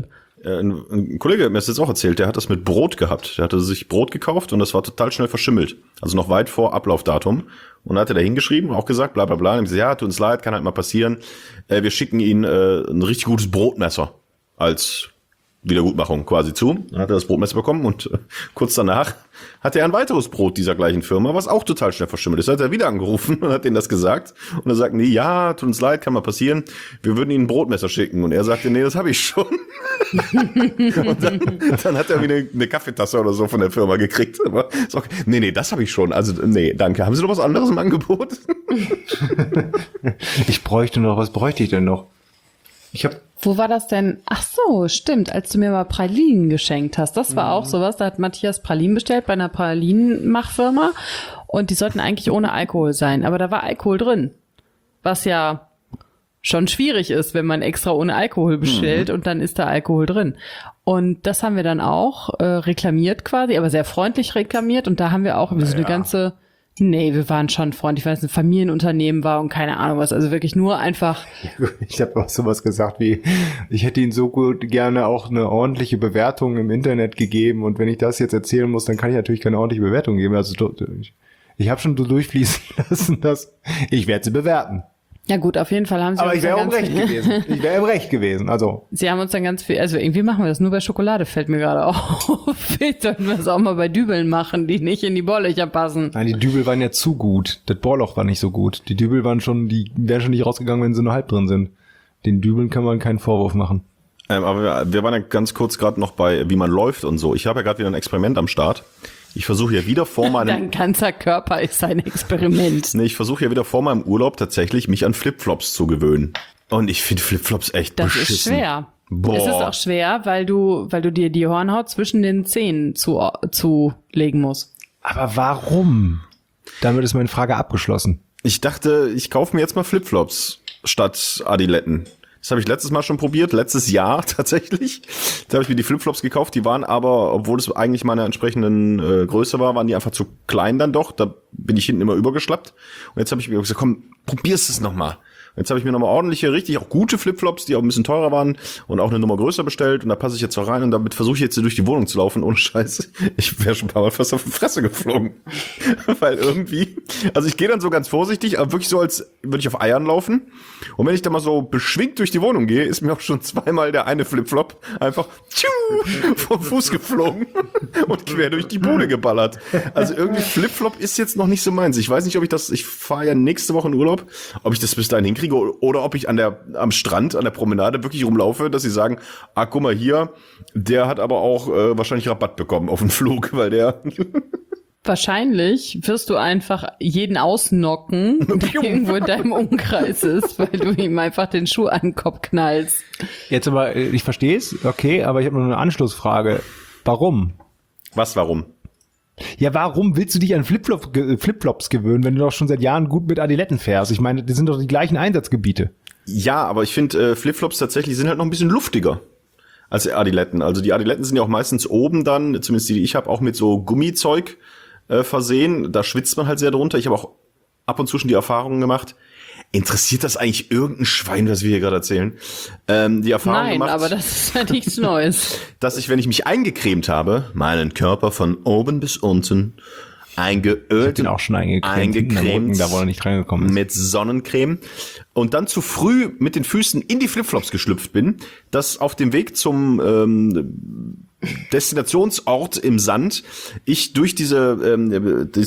Ein, ein Kollege hat mir das jetzt auch erzählt, der hat das mit Brot gehabt. Der hatte sich Brot gekauft und das war total schnell verschimmelt. Also noch weit vor Ablaufdatum. Und dann hat er da hingeschrieben, auch gesagt, bla bla bla. Und ich gesagt, ja, tut uns leid, kann halt mal passieren. Äh, wir schicken Ihnen äh, ein richtig gutes Brotmesser als Wiedergutmachung quasi zu. Dann hat er das Brotmesser bekommen und äh, kurz danach hatte er ein weiteres Brot dieser gleichen Firma, was auch total schnell verschimmelt ist. Da hat er wieder angerufen und hat denen das gesagt. Und dann sagten die, ja, tut uns leid, kann mal passieren. Wir würden Ihnen ein Brotmesser schicken. Und er sagte, nee, das habe ich schon. Und dann, dann hat er wieder eine Kaffeetasse oder so von der Firma gekriegt. Aber ist okay. Nee, nee, das habe ich schon. Also, nee, danke. Haben Sie noch was anderes im Angebot? Ich bräuchte noch, was bräuchte ich denn noch? Ich habe Wo war das denn? Ach so, stimmt, als du mir mal Pralinen geschenkt hast. Das war mhm. auch sowas. Da hat Matthias Pralinen bestellt bei einer Pralinenmachfirma und die sollten eigentlich ohne Alkohol sein. Aber da war Alkohol drin. Was ja schon schwierig ist, wenn man extra ohne Alkohol bestellt mhm. und dann ist da Alkohol drin. Und das haben wir dann auch äh, reklamiert quasi, aber sehr freundlich reklamiert. Und da haben wir auch so eine ja. ganze... Nee, wir waren schon freundlich, weil es ein Familienunternehmen war und keine Ahnung was. Also wirklich nur einfach. Ich habe auch sowas gesagt wie, ich hätte Ihnen so gut gerne auch eine ordentliche Bewertung im Internet gegeben. Und wenn ich das jetzt erzählen muss, dann kann ich natürlich keine ordentliche Bewertung geben. Also ich, ich habe schon so durchfließen lassen, dass ich werde sie bewerten. Ja gut, auf jeden Fall haben sie Aber uns ich wäre dann im ganz Recht viel gewesen. Ich wäre im Recht gewesen. Also Sie haben uns dann ganz viel, also irgendwie machen wir das nur bei Schokolade, fällt mir gerade auf. Vielleicht sollten wir es auch mal bei Dübeln machen, die nicht in die Bohrlöcher passen. Nein, die Dübel waren ja zu gut. Das Bohrloch war nicht so gut. Die Dübel waren schon, die wären schon nicht rausgegangen, wenn sie nur halb drin sind. Den Dübeln kann man keinen Vorwurf machen. Ähm, aber wir, wir waren ja ganz kurz gerade noch bei, wie man läuft und so. Ich habe ja gerade wieder ein Experiment am Start. Ich versuche ja wieder vor meinem... Dein ganzer Körper ist ein Experiment. Nee, ich versuche ja wieder vor meinem Urlaub tatsächlich mich an Flipflops zu gewöhnen. Und ich finde Flipflops echt das beschissen. Das ist schwer. Boah. Es ist auch schwer, weil du, weil du dir die Hornhaut zwischen den Zähnen zu, zulegen musst. Aber warum? Damit ist meine Frage abgeschlossen. Ich dachte, ich kaufe mir jetzt mal Flipflops statt Adiletten. Das habe ich letztes Mal schon probiert, letztes Jahr tatsächlich. Da habe ich mir die Flipflops gekauft, die waren aber, obwohl es eigentlich meiner entsprechenden äh, Größe war, waren die einfach zu klein dann doch. Da bin ich hinten immer übergeschlappt. Und jetzt habe ich mir gesagt, komm, probier's es nochmal. Jetzt habe ich mir nochmal ordentliche, richtig auch gute Flipflops, die auch ein bisschen teurer waren und auch eine Nummer größer bestellt. Und da passe ich jetzt auch rein und damit versuche ich jetzt durch die Wohnung zu laufen. Ohne Scheiß. Ich wäre schon ein paar Mal fast auf die Fresse geflogen. Weil irgendwie, also ich gehe dann so ganz vorsichtig, aber wirklich so, als würde ich auf Eiern laufen. Und wenn ich dann mal so beschwingt durch die Wohnung gehe, ist mir auch schon zweimal der eine Flipflop einfach tschiu, vom Fuß geflogen und quer durch die Bude geballert. Also irgendwie Flipflop ist jetzt noch nicht so meins. Ich weiß nicht, ob ich das, ich fahre ja nächste Woche in Urlaub, ob ich das bis dahin hinkriege oder ob ich an der, am Strand, an der Promenade wirklich rumlaufe, dass sie sagen, ah, guck mal hier, der hat aber auch äh, wahrscheinlich Rabatt bekommen auf den Flug, weil der... Wahrscheinlich wirst du einfach jeden ausnocken, der irgendwo in deinem Umkreis ist, weil du ihm einfach den Schuh an den Kopf knallst. Jetzt aber, ich verstehe es, okay, aber ich habe noch eine Anschlussfrage. Warum? Was, warum? Ja, warum willst du dich an Flipflop, Flipflops gewöhnen, wenn du doch schon seit Jahren gut mit Adiletten fährst? Ich meine, das sind doch die gleichen Einsatzgebiete. Ja, aber ich finde, äh, Flipflops tatsächlich sind halt noch ein bisschen luftiger als Adiletten. Also die Adiletten sind ja auch meistens oben dann, zumindest die, die ich habe, auch mit so Gummizeug äh, versehen. Da schwitzt man halt sehr drunter. Ich habe auch ab und zu schon die Erfahrungen gemacht. Interessiert das eigentlich irgendein Schwein, was wir hier gerade erzählen? Ähm, die Erfahrung Nein, gemacht, aber das ist ja nichts Neues. dass ich, wenn ich mich eingecremt habe, meinen Körper von oben bis unten eingeölt, ich auch schon eingecremt, eingecremt da wo er nicht reingekommen ist, mit Sonnencreme und dann zu früh mit den Füßen in die Flipflops geschlüpft bin, dass auf dem Weg zum ähm, Destinationsort im Sand ich durch diese ähm, diese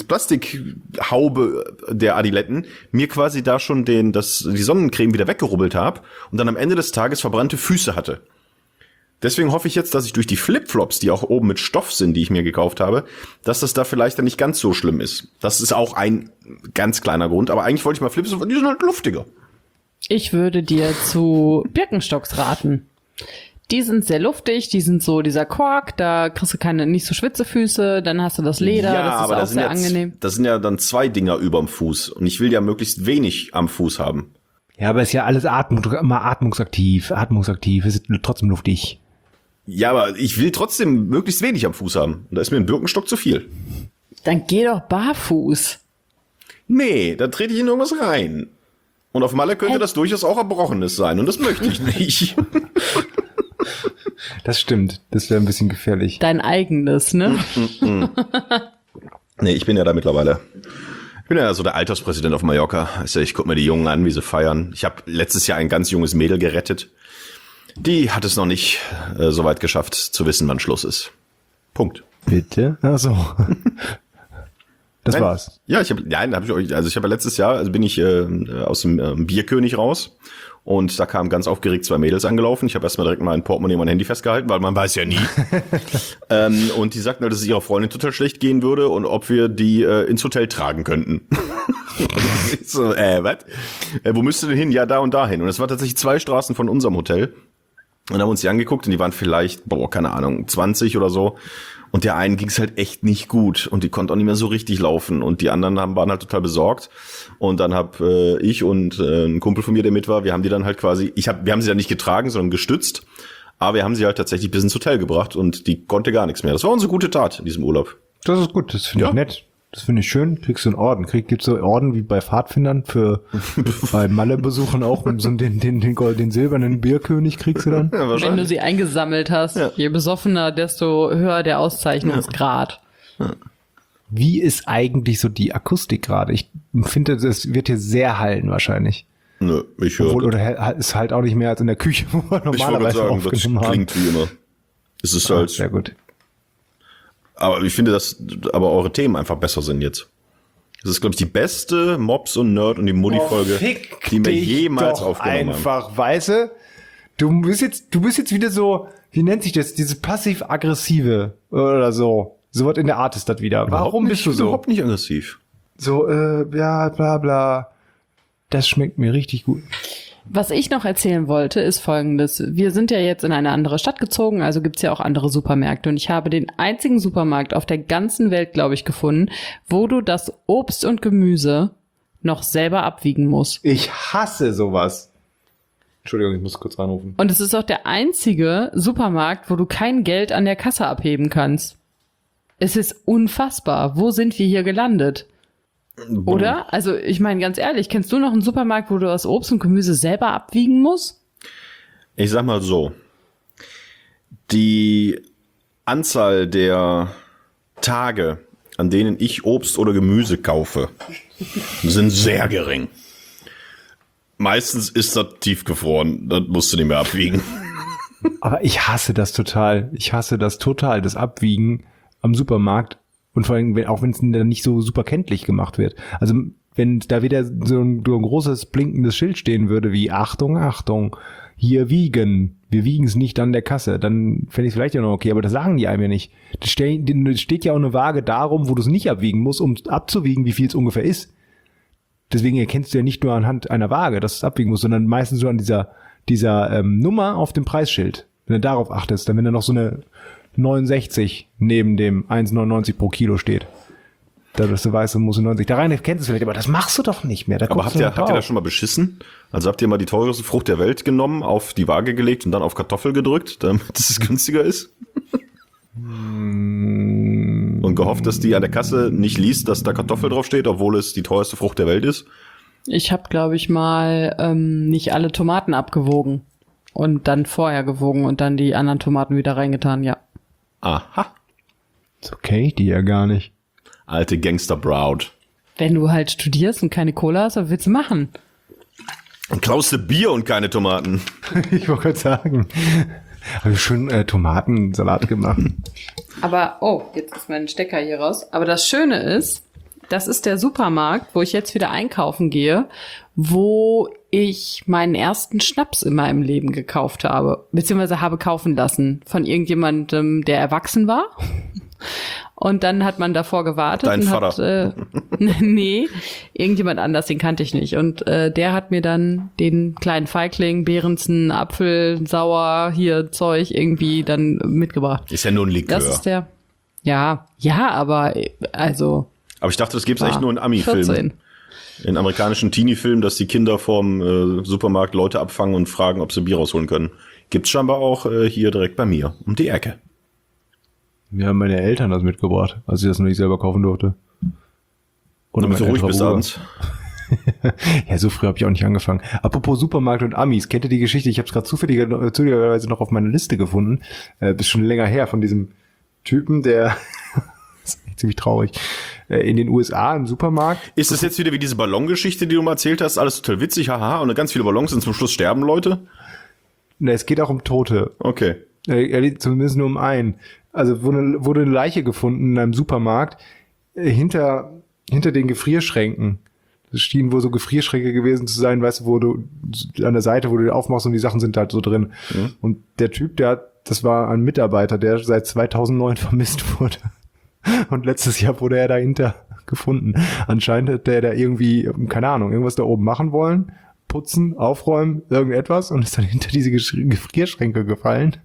Plastikhaube der Adiletten mir quasi da schon den das die Sonnencreme wieder weggerubbelt habe und dann am Ende des Tages verbrannte Füße hatte. Deswegen hoffe ich jetzt, dass ich durch die Flipflops, die auch oben mit Stoff sind, die ich mir gekauft habe, dass das da vielleicht dann nicht ganz so schlimm ist. Das ist auch ein ganz kleiner Grund, aber eigentlich wollte ich mal Flipflops, die sind halt luftiger. Ich würde dir zu Birkenstocks raten. Die sind sehr luftig, die sind so dieser Kork, da kriegst du keine, nicht so Schwitzefüße, dann hast du das Leder, ja, das ist aber auch das sehr sind angenehm. Ja, das sind ja dann zwei Dinger überm Fuß und ich will ja möglichst wenig am Fuß haben. Ja, aber ist ja alles Atmung, immer atmungsaktiv, atmungsaktiv, es ist trotzdem luftig. Ja, aber ich will trotzdem möglichst wenig am Fuß haben. Und da ist mir ein Birkenstock zu viel. Dann geh doch barfuß. Nee, da trete ich in irgendwas rein. Und auf Malle könnte Hä? das durchaus auch Erbrochenes sein. Und das möchte ich nicht. Das stimmt. Das wäre ein bisschen gefährlich. Dein eigenes, ne? Nee, ich bin ja da mittlerweile. Ich bin ja so der Alterspräsident auf Mallorca. Also ich guck mir die Jungen an, wie sie feiern. Ich habe letztes Jahr ein ganz junges Mädel gerettet. Die hat es noch nicht äh, so weit geschafft, zu wissen, wann Schluss ist. Punkt. Bitte? Ach so. Das Nein, war's. Ja, ich habe, nein, habe ich euch, also ich habe ja letztes Jahr, also bin ich äh, aus dem äh, Bierkönig raus und da kamen ganz aufgeregt zwei Mädels angelaufen. Ich habe erstmal direkt mein Portemonnaie und mein Handy festgehalten, weil man weiß ja nie. ähm, und die sagten, dass es ihrer Freundin total schlecht gehen würde und ob wir die äh, ins Hotel tragen könnten. Und ich so, äh, was? Äh, wo müsst ihr denn hin? Ja, da und dahin. Und es war tatsächlich zwei Straßen von unserem Hotel. Und haben uns die angeguckt und die waren vielleicht, boah, keine Ahnung, zwanzig oder so. Und der einen ging's halt echt nicht gut und die konnte auch nicht mehr so richtig laufen und die anderen haben, waren halt total besorgt. Und dann hab äh, ich und äh, ein Kumpel von mir, der mit war, wir haben die dann halt quasi, ich hab, wir haben sie dann nicht getragen, sondern gestützt. Aber wir haben sie halt tatsächlich bis ins Hotel gebracht und die konnte gar nichts mehr. Das war unsere gute Tat in diesem Urlaub. Das ist gut, das finde Ja. ich nett. Das finde ich schön. Kriegst du einen Orden. Krieg, gibt's so Orden wie bei Pfadfindern für bei Malle-Besuchen auch so den, den, den, Gold, den silbernen Bierkönig kriegst du dann? Ja, Wenn du sie eingesammelt hast, Ja. je besoffener, desto höher der Auszeichnungsgrad. Wie ist eigentlich so die Akustik gerade? Ich finde, es wird hier sehr hallen wahrscheinlich. Nö, ich höre. Obwohl, oder hell- ist halt auch nicht mehr als in der Küche, wo wir Ich wollte gerade normalerweise sagen, das aufgenommen haben. klingt wie immer. Es ist Ah, halt, sehr gut. aber ich finde, dass aber eure Themen einfach besser sind jetzt. Das ist, glaube ich, die beste Mops und Nerd und die Mutti-Folge, die wir jemals aufgenommen haben. einfach, weißt du? Du bist jetzt, du bist jetzt wieder so, wie nennt sich das? Diese passiv-aggressive oder so. So was in der Art ist das wieder. Warum Überhaupt bist du nicht, so? Überhaupt nicht aggressiv. So, äh, ja, bla, bla. Das schmeckt mir richtig gut. Was ich noch erzählen wollte, ist Folgendes. Wir sind ja jetzt in eine andere Stadt gezogen, also gibt's ja auch andere Supermärkte. Und ich habe den einzigen Supermarkt auf der ganzen Welt, glaube ich, gefunden, wo du das Obst und Gemüse noch selber abwiegen musst. Ich hasse sowas. Entschuldigung, ich muss kurz reinrufen. Und es ist auch der einzige Supermarkt, wo du kein Geld an der Kasse abheben kannst. Es ist unfassbar. Wo sind wir hier gelandet? Oder? Also ich meine ganz ehrlich, kennst du noch einen Supermarkt, wo du das Obst und Gemüse selber abwiegen musst? Ich sag mal so, die Anzahl der Tage, an denen ich Obst oder Gemüse kaufe, sind sehr gering. Meistens ist das tiefgefroren, das musst du nicht mehr abwiegen. Aber ich hasse das total. Ich hasse das total, das Abwiegen am Supermarkt. Und vor allem, wenn, auch wenn es dann nicht so super kenntlich gemacht wird. Also wenn da wieder so ein, so ein großes blinkendes Schild stehen würde wie Achtung, Achtung, hier wiegen. Wir wiegen es nicht an der Kasse. Dann fände ich es vielleicht ja noch okay, aber das sagen die einem ja nicht. Das steht ja auch eine Waage darum, wo du es nicht abwiegen musst, um abzuwiegen, wie viel es ungefähr ist. Deswegen erkennst du ja nicht nur anhand einer Waage, dass du es abwiegen musst, sondern meistens so an dieser, dieser ähm, Nummer auf dem Preisschild. Wenn du darauf achtest, dann wenn da noch so eine neunundsechzig neben dem eins neunundneunzig pro Kilo steht. Da dass du weißt, du musst neunzig. Da rein kennst du es vielleicht, aber das machst du doch nicht mehr. Da Aber guckst habt du ihr, noch habt ihr drauf. das schon mal beschissen? Also habt ihr mal die teuerste Frucht der Welt genommen, auf die Waage gelegt und dann auf Kartoffel gedrückt, damit es günstiger ist? Und gehofft, dass die an der Kasse nicht liest, dass da Kartoffel draufsteht, obwohl es die teuerste Frucht der Welt ist? Ich habe, glaube ich, mal ähm, nicht alle Tomaten abgewogen und dann vorher gewogen und dann die anderen Tomaten wieder reingetan, ja. Aha. So kenne ich die ja gar nicht. Alte Gangster-Braut. Wenn du halt studierst und keine Cola hast, was willst du machen? Und klaust du Bier und keine Tomaten. Ich wollte gerade sagen. Habe ich schon äh, Tomatensalat gemacht. Aber, oh, jetzt ist mein Stecker hier raus. Aber das Schöne ist, das ist der Supermarkt, wo ich jetzt wieder einkaufen gehe, wo ich meinen ersten Schnaps in meinem Leben gekauft habe, beziehungsweise habe kaufen lassen von irgendjemandem, der erwachsen war. Und dann hat man davor gewartet. Dein und Vater. Hat, äh, nee, irgendjemand anders, den kannte ich nicht. Und äh, der hat mir dann den kleinen Feigling, Behrensen, Apfel, Sauer, hier Zeug irgendwie dann mitgebracht. Ist ja nur ein Likör. Das ist der, ja, ja, aber äh, also Aber ich dachte, das gibt's war echt nur in Ami-Filmen. vierzehn. In amerikanischen Teenie-Filmen, dass die Kinder vorm äh, Supermarkt Leute abfangen und fragen, ob sie Bier rausholen können. Gibt's scheinbar auch äh, hier direkt bei mir, um die Ecke. Mir haben meine Eltern das mitgebracht, als ich das noch nicht selber kaufen durfte. Oder Damit du mein ruhig älterer bist Bruder. abends. Ja, so früh habe ich auch nicht angefangen. Apropos Supermarkt und Amis, kennt ihr die Geschichte? Ich habe es gerade zufälliger, zufälligerweise noch auf meiner Liste gefunden. Äh, das ist schon länger her, von diesem Typen, der das ist echt ziemlich traurig. Äh, in den U S A im Supermarkt. Ist das jetzt wieder wie diese Ballongeschichte, die du mal erzählt hast? Alles total witzig, haha, und ganz viele Ballons und zum Schluss sterben Leute? Ne, es geht auch um Tote. Okay. Äh, zumindest nur um einen. Also wurde, wurde eine Leiche gefunden in einem Supermarkt äh, hinter, hinter den Gefrierschränken. Es schienen wohl so Gefrierschränke gewesen zu sein, weißt du, wo du an der Seite, wo du die aufmachst und die Sachen sind halt so drin. Mhm. Und der Typ, der hat, das war ein Mitarbeiter, der seit zweitausendneun vermisst wurde. Und letztes Jahr wurde er dahinter gefunden. Anscheinend hat der da irgendwie, keine Ahnung, irgendwas da oben machen wollen, putzen, aufräumen, irgendetwas und ist dann hinter diese Gefrierschränke gefallen.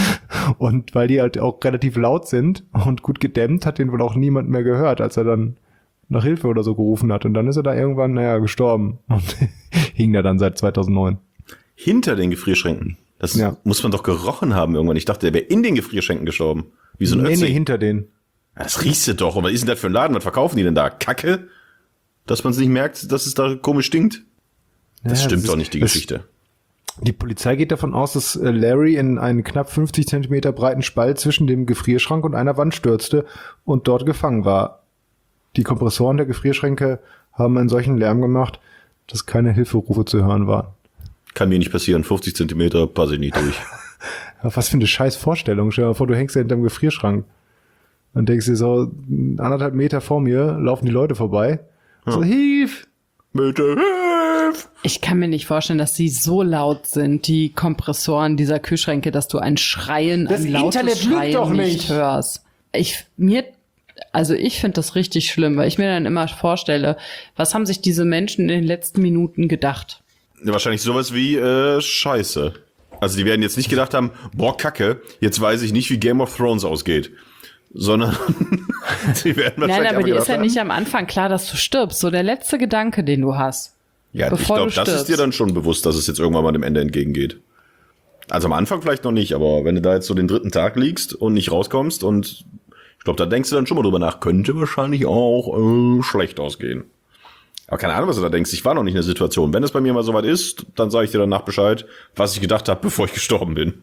Und weil die halt auch relativ laut sind und gut gedämmt, hat den wohl auch niemand mehr gehört, als er dann nach Hilfe oder so gerufen hat. Und dann ist er da irgendwann, naja, gestorben und hing da dann seit zweitausendneun. Hinter den Gefrierschränken? Das ja. muss man doch gerochen haben irgendwann. Ich dachte, der wäre in den Gefrierschränken gestorben. Wie so ein Nee, Ötzi. nee, hinter denen. Ja, das riechst du doch. Und was ist denn das für ein Laden? Was verkaufen die denn da? Kacke? Dass man es nicht merkt, dass es da komisch stinkt? Das ja, stimmt das doch ist, nicht, die das, Geschichte. Die Polizei geht davon aus, dass Larry in einen knapp fünfzig Zentimeter breiten Spalt zwischen dem Gefrierschrank und einer Wand stürzte und dort gefangen war. Die Kompressoren der Gefrierschränke haben einen solchen Lärm gemacht, dass keine Hilferufe zu hören waren. Kann mir nicht passieren. fünfzig Zentimeter passe ich nicht durch. Was für eine scheiß Vorstellung. Stell dir mal vor, du hängst ja hinterm Gefrierschrank und denkst dir so, anderthalb Meter vor mir laufen die Leute vorbei. Ja. So, hilf! Bitte hilf! Ich kann mir nicht vorstellen, dass sie so laut sind, die Kompressoren dieser Kühlschränke, dass du ein Schreien, das ein lautes Internet lügt Schreien doch nicht. nicht hörst. Ich, mir, also ich finde das richtig schlimm, weil ich mir dann immer vorstelle, was haben sich diese Menschen in den letzten Minuten gedacht? Ja, wahrscheinlich sowas wie, äh, Scheiße. Also die werden jetzt nicht gedacht haben, boah, Kacke, jetzt weiß ich nicht, wie Game of Thrones ausgeht. Sondern sie werden wahrscheinlich Nein, aber dir ist ja haben, nicht am Anfang klar, dass du stirbst. So der letzte Gedanke, den du hast. Ja, ich glaube, das ist dir dann schon bewusst, dass es jetzt irgendwann mal dem Ende entgegengeht. Also am Anfang vielleicht noch nicht, aber wenn du da jetzt so den dritten Tag liegst und nicht rauskommst und ich glaube, da denkst du dann schon mal drüber nach, könnte wahrscheinlich auch äh, schlecht ausgehen. Aber keine Ahnung, was du da denkst. Ich war noch nicht in der Situation. Wenn es bei mir mal soweit ist, dann sage ich dir danach Bescheid, was ich gedacht habe, bevor ich gestorben bin.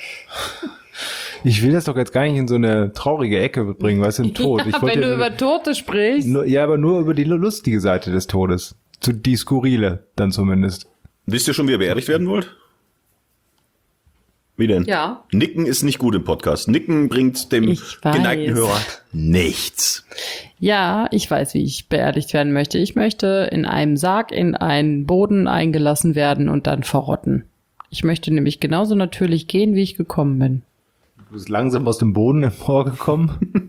Ich will das doch jetzt gar nicht in so eine traurige Ecke bringen, weißt du, den Tod. Ja, ich wollte wenn du ja, über Tote sprichst. nur, ja, aber nur über die lustige Seite des Todes. Zu die skurrile, dann zumindest. Wisst ihr schon, wie ihr beerdigt werden wollt? Wie denn? Ja. Nicken ist nicht gut im Podcast. Nicken bringt dem Ich weiß. geneigten Hörer nichts. Ja, ich weiß, wie ich beerdigt werden möchte. Ich möchte in einem Sarg in einen Boden eingelassen werden und dann verrotten. Ich möchte nämlich genauso natürlich gehen, wie ich gekommen bin. Du bist langsam aus dem Boden emporgekommen.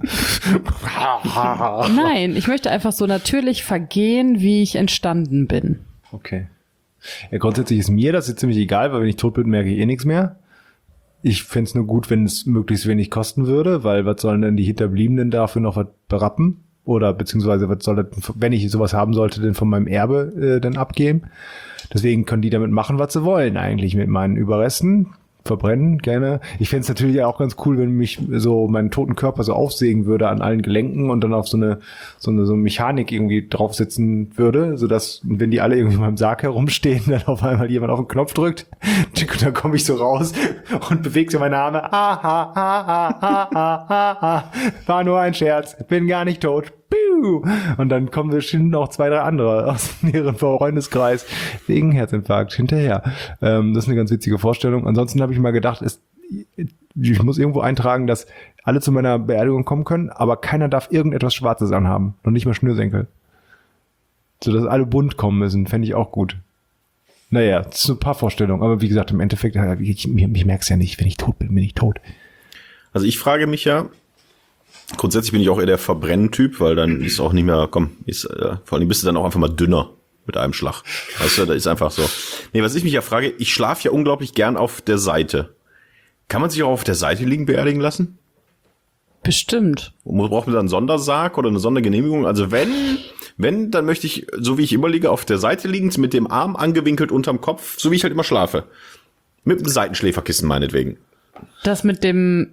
Nein, ich möchte einfach so natürlich vergehen, wie ich entstanden bin. Okay. Ja, grundsätzlich ist mir das jetzt ziemlich egal, weil wenn ich tot bin, merke ich eh nichts mehr. Ich fände es nur gut, wenn es möglichst wenig kosten würde, weil was sollen denn die Hinterbliebenen dafür noch was berappen? Oder beziehungsweise was soll das, wenn ich sowas haben sollte, denn von meinem Erbe äh, dann abgeben? Deswegen können die damit machen, was sie wollen eigentlich mit meinen Überresten. Verbrennen, gerne. Ich fände es natürlich auch ganz cool, wenn mich so meinen toten Körper so aufsägen würde an allen Gelenken und dann auf so eine so eine so eine Mechanik irgendwie draufsitzen würde, sodass, wenn die alle irgendwie in meinem Sarg herumstehen, dann auf einmal jemand auf den Knopf drückt, dann komme ich so raus und bewege so meine Arme. Ha, ha, ha, ha, ha, ha, ha. War nur ein Scherz, bin gar nicht tot. Und dann kommen bestimmt noch zwei, drei andere aus ihrem Freundeskreis wegen Herzinfarkt hinterher. Ähm, das ist eine ganz witzige Vorstellung. Ansonsten habe ich mal gedacht, es, ich muss irgendwo eintragen, dass alle zu meiner Beerdigung kommen können, aber keiner darf irgendetwas Schwarzes anhaben. Noch nicht mal Schnürsenkel. Sodass alle bunt kommen müssen, fände ich auch gut. Naja, das ist so ein paar Vorstellungen. Aber wie gesagt, im Endeffekt, ich, ich, ich merke es ja nicht. Wenn ich tot bin, bin ich tot. Also ich frage mich ja, grundsätzlich bin ich auch eher der Verbrennen-Typ, weil dann ist auch nicht mehr, komm, ist, äh, vor allem bist du dann auch einfach mal dünner mit einem Schlag. Weißt du, das ist einfach so. Nee, was ich mich ja frage, ich schlafe ja unglaublich gern auf der Seite. Kann man sich auch auf der Seite liegen beerdigen lassen? Bestimmt. Braucht man da einen Sondersarg oder eine Sondergenehmigung? Also wenn, wenn, dann möchte ich, so wie ich immer liege, auf der Seite liegend, mit dem Arm angewinkelt unterm Kopf, so wie ich halt immer schlafe. Mit einem Seitenschläferkissen meinetwegen. Das mit dem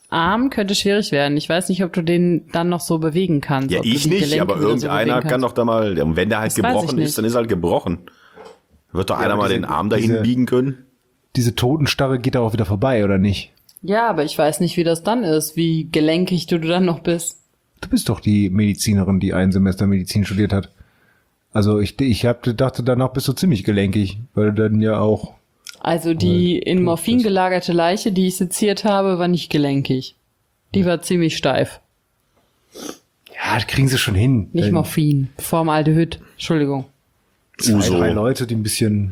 Arm könnte schwierig werden. Ich weiß nicht, ob du den dann noch so bewegen kannst. Ja, ob du ich die nicht, Gelenke aber wieder so irgendeiner bewegen kann kannst. doch da mal, und wenn der halt Das weiß ich gebrochen nicht. ist, dann ist er halt gebrochen. Wird doch einer aber mal diese- den Arm dahin diese- biegen können? Diese Totenstarre geht auch wieder vorbei, oder nicht? Ja, aber ich weiß nicht, wie das dann ist, wie gelenkig du dann noch bist. Du bist doch die Medizinerin, die ein Semester Medizin studiert hat. Also ich, ich hab, dachte, danach bist du ziemlich gelenkig, weil du dann ja auch... Also die Weil in tot Morphin bist. gelagerte Leiche, die ich seziert habe, war nicht gelenkig. Die war ziemlich steif. Ja, das kriegen sie schon hin. Nicht Wenn Morphin, Formaldehyd. Entschuldigung. Zwei, Uso. drei Leute, die ein bisschen...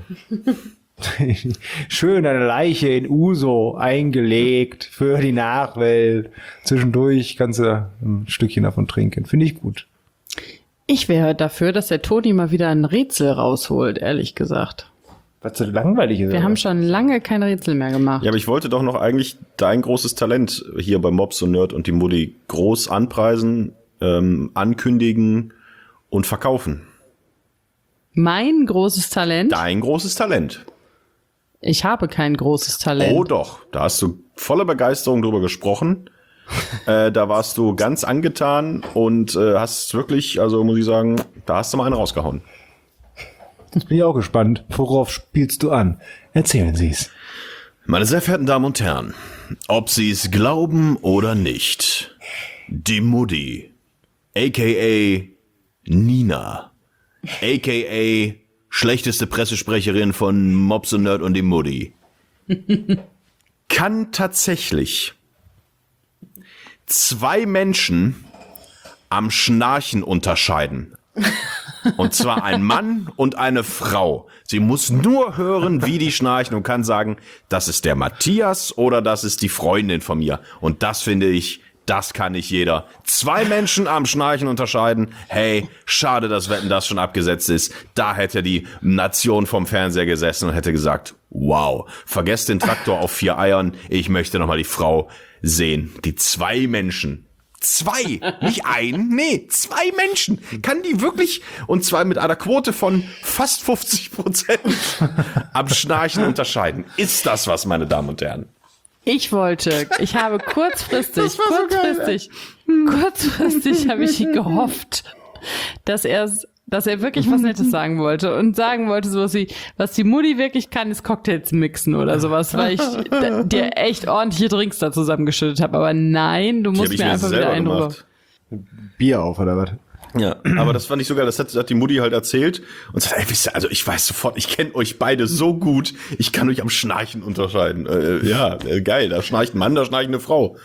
Schön eine Leiche in Uso eingelegt für die Nachwelt. Zwischendurch kannst du ein Stückchen davon trinken. Finde ich gut. Ich wäre dafür, dass der Toni mal wieder ein Rätsel rausholt, ehrlich gesagt. Was so langweilig ist. Wir haben schon lange kein Rätsel mehr gemacht. Ja, aber ich wollte doch noch eigentlich dein großes Talent hier bei Mops und Nerd und die Mutti groß anpreisen, ähm, ankündigen und verkaufen. Mein großes Talent? Dein großes Talent. Ich habe kein großes Talent. Oh doch, da hast du voller Begeisterung drüber gesprochen. äh, da warst du ganz angetan und äh, hast wirklich, also muss ich sagen, da hast du mal einen rausgehauen. Jetzt bin ich auch gespannt. Worauf spielst du an? Erzählen Sie es. Meine sehr verehrten Damen und Herren, ob Sie es glauben oder nicht, die Mutti, aka Nina, aka schlechteste Pressesprecherin von Mops und Nerd und die Mutti, kann tatsächlich zwei Menschen am Schnarchen unterscheiden. Und zwar ein Mann und eine Frau. Sie muss nur hören, wie die schnarchen und kann sagen, das ist der Matthias oder das ist die Freundin von mir. Und das finde ich, das kann nicht jeder. Zwei Menschen am Schnarchen unterscheiden. Hey, schade, dass Wetten, das schon abgesetzt ist. Da hätte die Nation vom Fernseher gesessen und hätte gesagt, wow, vergesst den Traktor auf vier Eiern. Ich möchte nochmal die Frau sehen. Die zwei Menschen. Zwei, nicht ein, nee, zwei Menschen. Kann die wirklich, und zwar mit einer Quote von fast fünfzig Prozent am Schnarchen unterscheiden. Ist das was, meine Damen und Herren? Ich wollte, ich habe kurzfristig, kurzfristig, kurzfristig habe ich gehofft, dass er dass er wirklich was Nettes sagen wollte und sagen wollte sowas wie, was die Mutti wirklich kann, ist Cocktails mixen oder sowas, weil ich da, dir echt ordentliche Drinks da zusammengeschüttet habe. Aber nein, du Die musst hab ich mir mir einfach wieder selber einen rüber. gemacht. Bier auf, oder was? Ja, aber das fand ich so geil, das hat, hat die Mutti halt erzählt und sagt, ey, wisst ihr, also ich weiß sofort, ich kenne euch beide so gut, ich kann euch am Schnarchen unterscheiden. Äh, ja, äh, geil, da schnarcht ein Mann, da schnarcht eine Frau.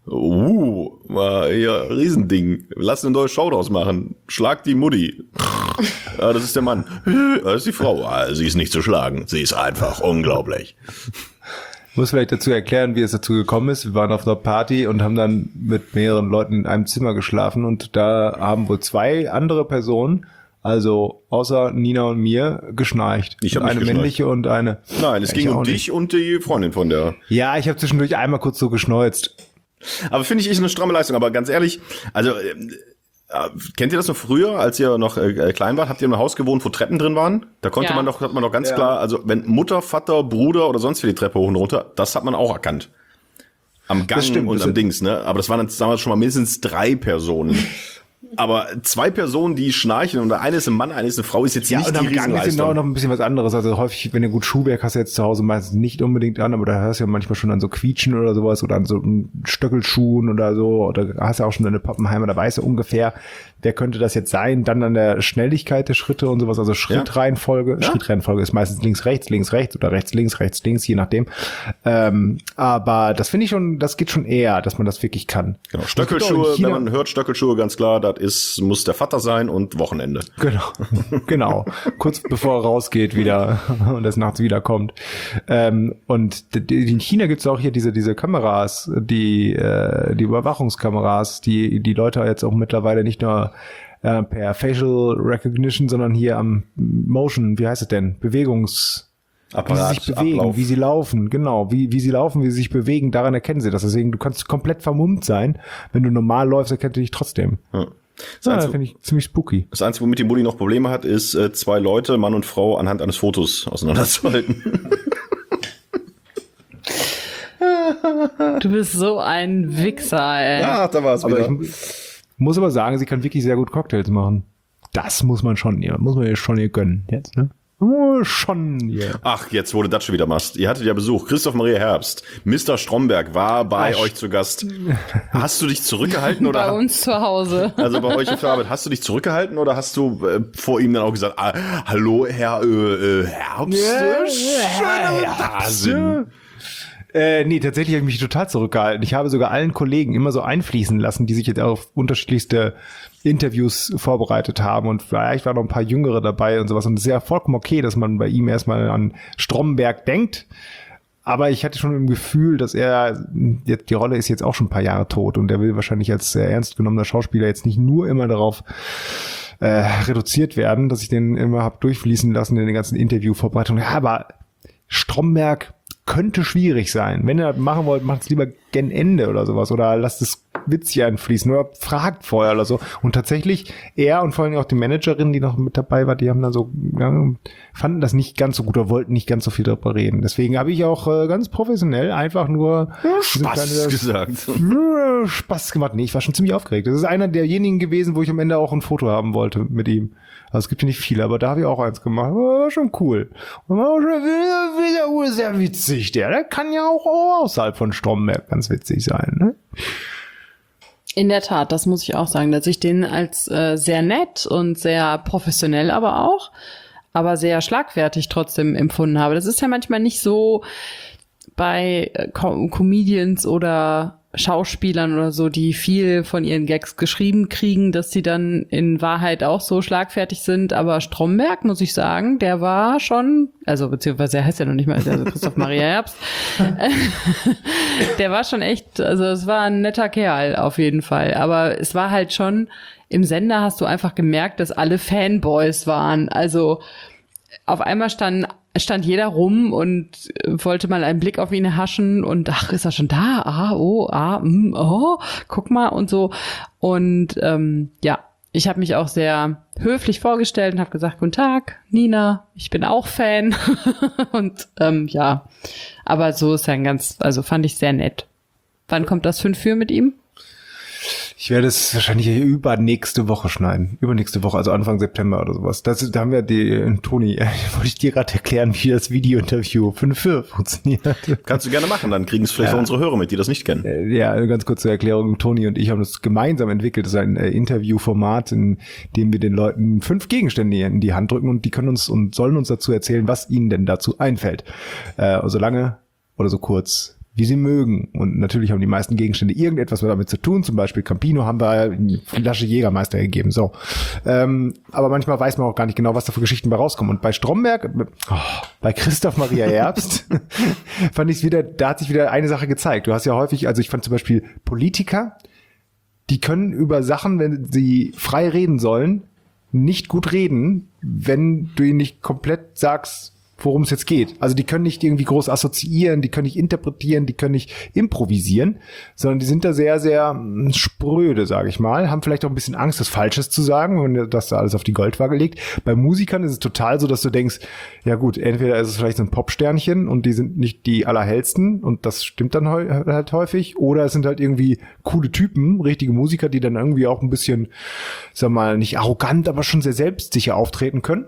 Uh, war hier Riesending. Lass eine neue Show draus machen. Schlag die Mutti. Ja, das ist der Mann. Das ist die Frau. Ah, sie ist nicht zu schlagen. Sie ist einfach unglaublich. Ich muss vielleicht dazu erklären, wie es dazu gekommen ist. Wir waren auf einer Party und haben dann mit mehreren Leuten in einem Zimmer geschlafen und da haben wohl zwei andere Personen, also außer Nina und mir, geschnarcht. Ich hab Und nicht eine geschnarcht. männliche und eine... Nein, es Ja, ging ich um auch dich nicht. und die Freundin von der. Ja, ich habe zwischendurch einmal kurz so geschneuzt. Aber finde ich, ist eine stramme Leistung. Aber ganz ehrlich, also äh, äh, kennt ihr das noch früher, als ihr noch äh, klein wart? Habt ihr in einem Haus gewohnt, wo Treppen drin waren? Da konnte Ja. man doch, hat man doch ganz Ja. klar, also wenn Mutter, Vater, Bruder oder sonst wie die Treppe hoch und runter, das hat man auch erkannt. Am Gang Das stimmt, und das am ist- Dings, ne? Aber das waren dann damals schon mal mindestens drei Personen. Aber zwei Personen, die schnarchen und eine ist ein Mann, eine ist eine Frau, ist jetzt Ja, nicht und die am Gang ist genau Riesenleistung. noch ein bisschen was anderes. Also häufig, wenn du gut Schuhwerk hast, jetzt zu Hause meistens nicht unbedingt an, aber da hörst du ja manchmal schon an so Quietschen oder sowas oder an so Stöckelschuhen oder so. Oder hast ja auch schon eine Pappenheimer, da weißt du ungefähr, wer könnte das jetzt sein. Dann an der Schnelligkeit der Schritte und sowas, also Schrittreihenfolge. Ja. Schrittreihenfolge ist meistens links, rechts, links, rechts oder rechts, links, rechts, links, je nachdem. Ähm, aber das finde ich schon, das geht schon eher, dass man das wirklich kann. Genau, Es gibt auch in Stöckelschuhe, China- wenn man hört Stöckelschuhe, ganz klar, das ist, muss der Vater sein und Wochenende. Genau, genau. Kurz bevor er rausgeht wieder und es nachts wiederkommt. Ähm, und d- d- in China gibt's auch hier diese diese Kameras, die äh, die Überwachungskameras, die die Leute jetzt auch mittlerweile nicht nur äh, per Facial Recognition, sondern hier am Motion, wie heißt es denn? Bewegungs wie sie sich bewegen, Ablauf. wie sie laufen, genau, wie, wie sie laufen, wie sie sich bewegen, daran erkennen sie das. Deswegen, du kannst komplett vermummt sein. Wenn du normal läufst, erkennt er dich trotzdem. Ja. Das, Ja, Einzige, finde ich ziemlich spooky. das Einzige, womit die Mutti noch Probleme hat, ist, äh, zwei Leute, Mann und Frau, anhand eines Fotos auseinanderzuhalten. Du bist so ein Wichser, ey. Ah, da war es Aber wieder. ich muss aber sagen, sie kann wirklich sehr gut Cocktails machen. Das muss man schon ihr, muss man ihr schon ihr gönnen jetzt, ne? Oh, schon, ja. Ach, jetzt wurde das schon wieder machst. Ihr hattet ja Besuch. Christoph Maria Herbst, Mister Stromberg war bei Ach, euch zu Gast. Hast du dich zurückgehalten oder? Bei uns zu Hause. Also bei euch auf der Arbeit. Hast du dich zurückgehalten oder hast du äh, vor ihm dann auch gesagt, ah, hallo Herr äh, äh, Herbst? Ja, Schön, dass wir da sind. Äh, nee, tatsächlich habe ich mich total zurückgehalten. Ich habe sogar allen Kollegen immer so einfließen lassen, die sich jetzt auf unterschiedlichste Interviews vorbereitet haben. Und vielleicht waren noch ein paar Jüngere dabei und sowas. Und es ist ja vollkommen okay, dass man bei ihm erstmal an Stromberg denkt. Aber ich hatte schon im Gefühl, dass er, die Rolle ist jetzt auch schon ein paar Jahre tot. Und er will wahrscheinlich als äh, ernst genommener Schauspieler jetzt nicht nur immer darauf äh, reduziert werden, dass ich den immer hab durchfließen lassen in den ganzen Interviewvorbereitungen. Ja, aber Stromberg könnte schwierig sein. Wenn ihr das machen wollt, macht es lieber gen Ende oder sowas. Oder lasst es witzig einfließen. Oder fragt vorher oder so. Und tatsächlich, er und vor allem auch die Managerin, die noch mit dabei war, die haben dann so, ja, fanden das nicht ganz so gut oder wollten nicht ganz so viel darüber reden. Deswegen habe ich auch äh, ganz professionell einfach nur Spaß gesagt. Äh, Spaß gemacht. Nee, ich war schon ziemlich aufgeregt. Das ist einer derjenigen gewesen, wo ich am Ende auch ein Foto haben wollte mit ihm. Also es gibt ja nicht viele, aber da habe ich auch eins gemacht. War schon cool. Und war auch schon wieder, wieder sehr witzig. Der, der kann ja auch außerhalb von Stromberg ganz witzig sein, ne? In der Tat, das muss ich auch sagen, dass ich den als äh, sehr nett und sehr professionell aber auch, aber sehr schlagfertig trotzdem empfunden habe. Das ist ja manchmal nicht so bei äh, Com- Comedians oder Schauspielern oder so, die viel von ihren Gags geschrieben kriegen, dass sie dann in Wahrheit auch so schlagfertig sind. Aber Stromberg, muss ich sagen, der war schon, also beziehungsweise er heißt ja noch nicht mal, also Christoph Maria Herbst, der war schon echt, also es war ein netter Kerl auf jeden Fall. Aber es war halt schon, im Sender hast du einfach gemerkt, dass alle Fanboys waren. Also auf einmal stand stand jeder rum und wollte mal einen Blick auf ihn haschen und ach, ist er schon da? Ah, oh, ah, mm, oh, guck mal und so. Und ähm, ja, ich habe mich auch sehr höflich vorgestellt und habe gesagt, guten Tag, Nina, ich bin auch Fan. Und ähm, ja, aber so ist er ein ganz, also fand ich sehr nett. Wann kommt das fünf für mit ihm? Ich werde es wahrscheinlich übernächste Woche schneiden. Übernächste Woche, also Anfang September oder sowas. Das, da haben wir die, Toni, äh, wollte ich dir gerade erklären, wie das Video-Interview fünf für funktioniert. Kannst du gerne machen, dann kriegen es vielleicht Ja. auch unsere Hörer mit, die das nicht kennen. Äh, Ja, eine ganz kurze Erklärung. Toni und ich haben das gemeinsam entwickelt. Das ist ein äh, Interviewformat, in dem wir den Leuten fünf Gegenstände in die Hand drücken und die können uns und sollen uns dazu erzählen, was ihnen denn dazu einfällt. Äh, so lange oder so kurz, wie sie mögen. Und natürlich haben die meisten Gegenstände irgendetwas damit zu tun. Zum Beispiel Campino haben wir eine Flasche Jägermeister gegeben. So. Ähm, aber manchmal weiß man auch gar nicht genau, was da für Geschichten bei rauskommen. Und bei Stromberg, oh, bei Christoph Maria Herbst, fand ich es wieder, da hat sich wieder eine Sache gezeigt. Du hast ja häufig, also ich fand zum Beispiel Politiker, die können über Sachen, wenn sie frei reden sollen, nicht gut reden, wenn du ihnen nicht komplett sagst, worum es jetzt geht. Also die können nicht irgendwie groß assoziieren, die können nicht interpretieren, die können nicht improvisieren, sondern die sind da sehr, sehr mh, spröde, sage ich mal, haben vielleicht auch ein bisschen Angst, das Falsches zu sagen, wenn das da alles auf die Goldwaage legt. Bei Musikern ist es total so, dass du denkst, ja gut, entweder ist es vielleicht so ein Popsternchen und die sind nicht die allerhellsten und das stimmt dann heu- halt häufig, oder es sind halt irgendwie coole Typen, richtige Musiker, die dann irgendwie auch ein bisschen, sag mal, nicht arrogant, aber schon sehr selbstsicher auftreten können.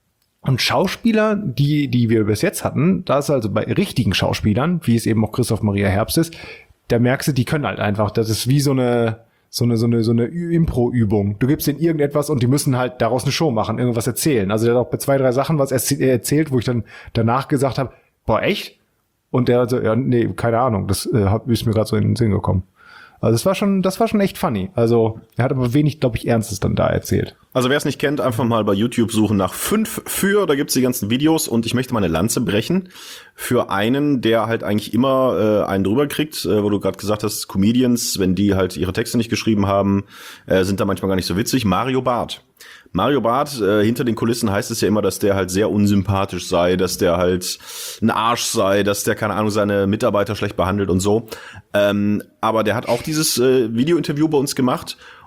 Und Schauspieler, die die wir bis jetzt hatten, da ist also bei richtigen Schauspielern, wie es eben auch Christoph Maria Herbst ist, da merkst du, die können halt einfach, das ist wie so eine so eine so eine so eine Impro-Übung. Du gibst denen irgendetwas und die müssen halt daraus eine Show machen, irgendwas erzählen. Also der hat auch bei zwei, drei Sachen was erzählt, wo ich dann danach gesagt habe, boah, echt? Und der so, ja, nee, keine Ahnung, das äh, ist mir gerade so in den Sinn gekommen. Also das war schon, das war schon echt funny. Also er hat aber wenig, glaube ich, Ernstes dann da erzählt. Also wer es nicht kennt, einfach mal bei YouTube suchen nach fünf für, da gibt's die ganzen Videos und ich möchte mal eine Lanze brechen für einen, der halt eigentlich immer äh, einen drüber kriegt, äh, wo du gerade gesagt hast, Comedians, wenn die halt ihre Texte nicht geschrieben haben, äh, sind da manchmal gar nicht so witzig. Mario Barth. Mario Barth, äh, hinter den Kulissen heißt es ja immer, dass der halt sehr unsympathisch sei, dass der halt ein Arsch sei, dass der, keine Ahnung, seine Mitarbeiter schlecht behandelt und so. Ähm, aber der hat auch dieses äh, Video-Interview bei uns gemacht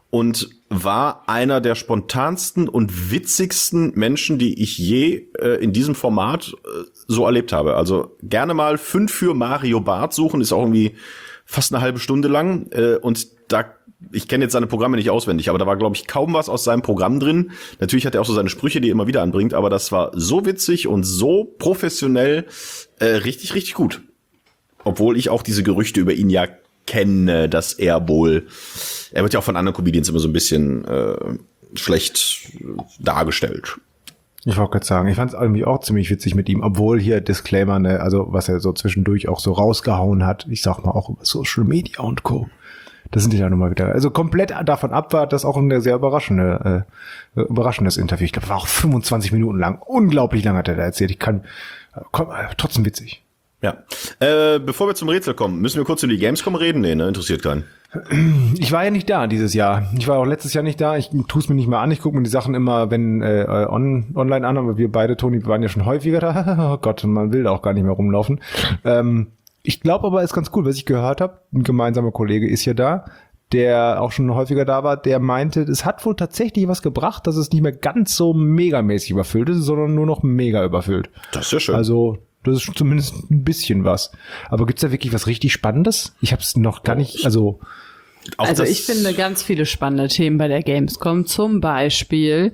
und war einer der spontansten und witzigsten Menschen, die ich je äh, in diesem Format äh, so erlebt habe. Also gerne mal fünf für Mario Barth suchen, ist auch irgendwie fast eine halbe Stunde lang. Äh, und da, ich kenne jetzt seine Programme nicht auswendig, aber da war, glaube ich, kaum was aus seinem Programm drin. Natürlich hat er auch so seine Sprüche, die er immer wieder anbringt, aber das war so witzig und so professionell, äh, richtig, richtig gut. Obwohl ich auch diese Gerüchte über ihn ja kenne, dass er wohl, er wird ja auch von anderen Comedians immer so ein bisschen äh, schlecht dargestellt. Ich wollte gerade sagen, ich fand es irgendwie auch ziemlich witzig mit ihm, obwohl hier Disclaimer, ne, also was er so zwischendurch auch so rausgehauen hat, ich sag mal auch über Social Media und Co. Das sind die ja nochmal wieder, also komplett davon ab war das auch ein sehr überraschende, äh, überraschendes Interview. Ich glaube, war auch fünfundzwanzig Minuten lang, unglaublich lang hat er da erzählt. Ich kann, komm, trotzdem witzig. Ja. Äh, bevor wir zum Rätsel kommen, müssen wir kurz über die Gamescom reden? Nee, ne, interessiert keinen. Ich war ja nicht da dieses Jahr. Ich war auch letztes Jahr nicht da. Ich tue es mir nicht mehr an. Ich gucke mir die Sachen immer, wenn äh, on, online an, aber wir beide, Toni, waren ja schon häufiger da. Oh Gott, man will da auch gar nicht mehr rumlaufen. Ähm, ich glaube aber, ist ganz cool, was ich gehört habe. Ein gemeinsamer Kollege ist ja da, der auch schon häufiger da war, der meinte, es hat wohl tatsächlich was gebracht, dass es nicht mehr ganz so megamäßig überfüllt ist, sondern nur noch mega überfüllt. Das ist ja schön. Also das ist zumindest ein bisschen was. Aber gibt's da wirklich was richtig Spannendes? Ich habe es noch gar nicht, also... Auch also das- ich finde ganz viele spannende Themen bei der Gamescom. Zum Beispiel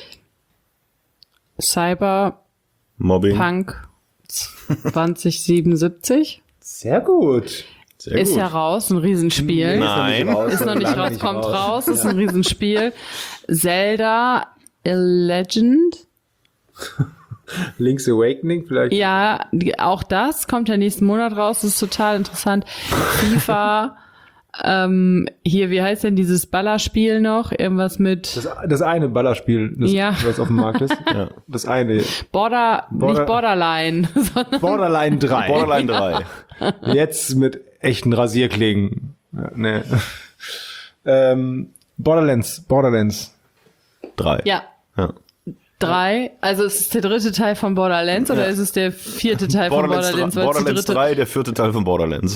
Cyberpunk Mobbing. zwanzig siebenundsiebzig. Sehr gut. Sehr Ist gut. ja raus, ein Riesenspiel. Nein. Ist noch nicht raus, kommt raus, ist ein Riesenspiel. Zelda A Legend. Link's Awakening vielleicht? Ja, die, auch das kommt ja nächsten Monat raus, das ist total interessant. FIFA, ähm, hier, wie heißt denn dieses Ballerspiel noch? Irgendwas mit Das, das eine Ballerspiel, das, Ja. was auf dem Markt ist. Ja. Das eine. Border, Border- nicht Borderline, sondern Borderline drei. Borderline drei. Jetzt mit echten Rasierklingen. Ja, ne. ähm, Borderlands, Borderlands. drei. ja, Ja. drei. Also ist es der dritte Teil von Borderlands oder ist es der vierte Teil von Borderlands, Borderlands? drei, Weil es die Borderlands dritte- drei, der vierte Teil von Borderlands.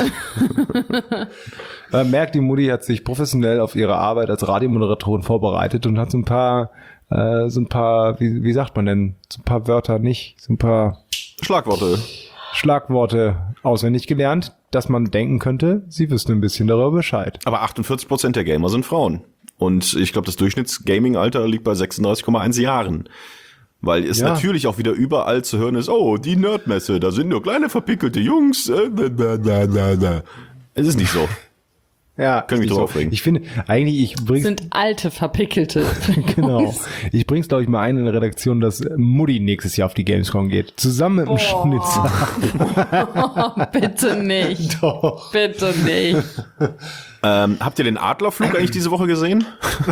Man merkt, die Mutti hat sich professionell auf ihre Arbeit als Radiomoderatorin vorbereitet und hat so ein paar, äh, so ein paar, wie, wie sagt man denn, so ein paar Wörter nicht, so ein paar Schlagworte. Schlagworte auswendig gelernt, dass man denken könnte, sie wüsste ein bisschen darüber Bescheid. Aber achtundvierzig Prozent der Gamer sind Frauen. Und ich glaube, das Durchschnitts-Gaming-Alter liegt bei sechsunddreißig Komma eins Jahren. Weil es Ja. natürlich auch wieder überall zu hören ist, oh, die Nerdmesse, da sind nur kleine verpickelte Jungs. Äh, da, da, da, da, da. Es ist nicht so. Ja, Können mich ist drauf aufregen. Ich finde, eigentlich, ich bring's, sind alte, verpickelte. genau. Ich bring's, glaube ich, mal ein in der Redaktion, dass Mutti nächstes Jahr auf die Gamescom geht. Zusammen mit dem Schnitzer. Oh, bitte nicht. Doch. Bitte nicht. Ähm, habt ihr den Adlerflug eigentlich diese Woche gesehen?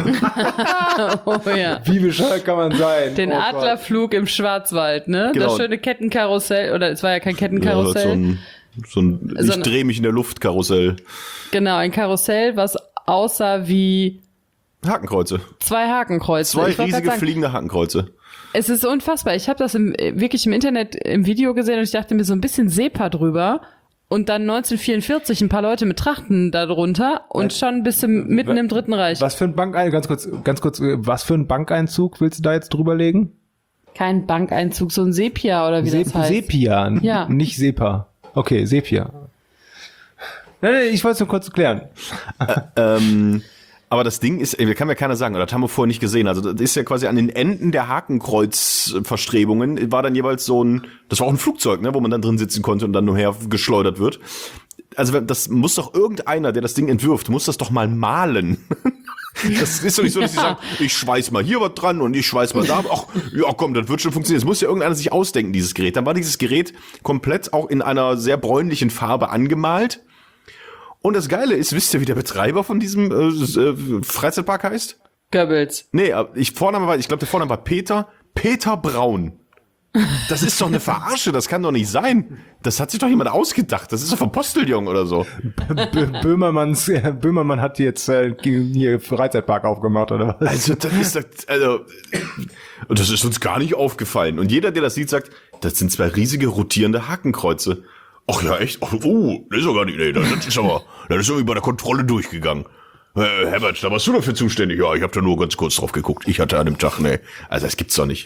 Oh ja. Wie bescheuert kann man sein? Den Oh Gott. Adlerflug im Schwarzwald, ne? Genau. Das schöne Kettenkarussell, oder es war ja kein Ja, Kettenkarussell. so ein, so ein So ich eine- drehe mich in der Luft Karussell. Genau, ein Karussell, was aussah wie Hakenkreuze. zwei Hakenkreuze. Zwei Ich wollte grad riesige sagen, fliegende Hakenkreuze. es ist unfassbar. Ich habe das im, wirklich im Internet im Video gesehen und ich dachte mir so ein bisschen SEPA drüber und dann neunzehnhundertvierundvierzig ein paar Leute mit Trachten da drunter und schon bist du mitten im Dritten Reich. Was für ein Bankeinzug, ganz kurz, ganz kurz, äh, was für ein Bankeinzug willst du da jetzt drüberlegen? Kein Bankeinzug, so ein Sepia oder wie Se das heißt. Sepia, n- Ja. nicht Sepa. Okay, Sepia. Nein, nein, ich wollte es nur kurz klären. Ähm, aber das Ding ist, ey, kann mir keiner sagen, oder das haben wir vorher nicht gesehen. Also das ist ja quasi an den Enden der Hakenkreuzverstrebungen war dann jeweils so ein, das war auch ein Flugzeug, ne, wo man dann drin sitzen konnte und dann nur her geschleudert wird. Also das muss doch irgendeiner, der das Ding entwirft, muss das doch mal malen. Das ist doch nicht so, dass sie sagen, ich schweiß mal hier was dran und ich schweiß mal da. Ach, ja komm, das wird schon funktionieren. Das muss ja irgendeiner sich ausdenken, dieses Gerät. Dann war dieses Gerät komplett auch in einer sehr bräunlichen Farbe angemalt. Und das Geile ist, wisst ihr, wie der Betreiber von diesem äh, äh, Freizeitpark heißt? Goebbels. Nee, ich Vorname war, ich glaube, der Vorname war Peter, Peter Braun. Das ist doch eine Verarsche, das kann doch nicht sein. Das hat sich doch jemand ausgedacht. Das ist doch vom Postillon oder so. B Böhmermanns, äh, Böhmermann hat jetzt äh, hier Freizeitpark aufgemacht, oder was? Also, das ist das, also, und das ist uns gar nicht aufgefallen. Und jeder, der das sieht, sagt, das sind zwei riesige rotierende Hakenkreuze. Ach ja, echt? Ach, oh, das ist doch gar nicht, nee, das ist aber, das ist irgendwie bei der Kontrolle durchgegangen. Äh, Herbert, da warst du dafür zuständig. Ja, ich habe da nur ganz kurz drauf geguckt. Ich hatte an dem Tag, ne. Also das gibt's doch nicht.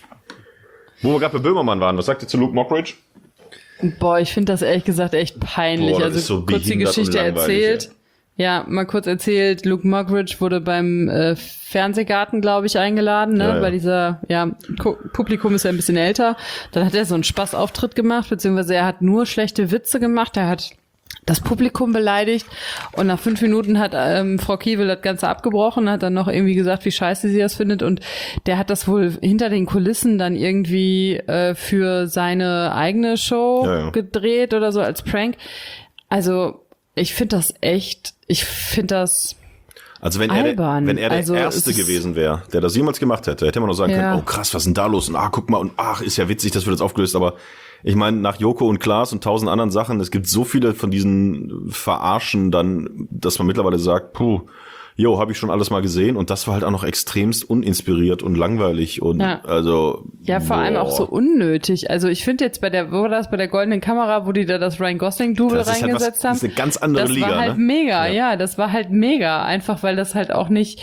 Wo wir gerade bei Böhmermann waren, was sagt ihr zu Luke Mockridge? Boah, ich finde das ehrlich gesagt echt peinlich. Boah, das also ist so kurz die behindert Geschichte und langweilig, erzählt. Ja, mal kurz erzählt, Luke Mockridge wurde beim äh, Fernsehgarten, glaube ich, eingeladen, ne? Ja, ja. Weil dieser, ja, Ku- Publikum ist ja ein bisschen älter. Dann hat er so einen Spaßauftritt gemacht, beziehungsweise er hat nur schlechte Witze gemacht. Er hat das Publikum beleidigt und nach fünf Minuten hat ähm, Frau Kiewel das Ganze abgebrochen, hat dann noch irgendwie gesagt, wie scheiße sie das findet und der hat das wohl hinter den Kulissen dann irgendwie äh, für seine eigene Show Ja, ja. gedreht oder so als Prank. Also ich finde das echt, ich finde das Also wenn er, der, albern. wenn er der Also Erste es ist- gewesen wäre, der das jemals gemacht hätte, hätte man noch sagen Ja. können, oh krass, was ist denn da los? Und ah, guck mal, und ach, ist ja witzig, das wird jetzt aufgelöst, aber ich meine, nach Joko und Klaas und tausend anderen Sachen, es gibt so viele von diesen Verarschen dann, dass man mittlerweile sagt, puh, jo, habe ich schon alles mal gesehen und das war halt auch noch extremst uninspiriert und langweilig und Ja. also ja vor allem auch so unnötig. Also ich finde jetzt bei der, wo war das, bei der goldenen Kamera, wo die da das Ryan Gosling-Double Das ist halt was- reingesetzt das haben. ist eine ganz andere das Liga, war halt ne? mega, Ja. ja. das war halt mega. Einfach weil das halt auch nicht,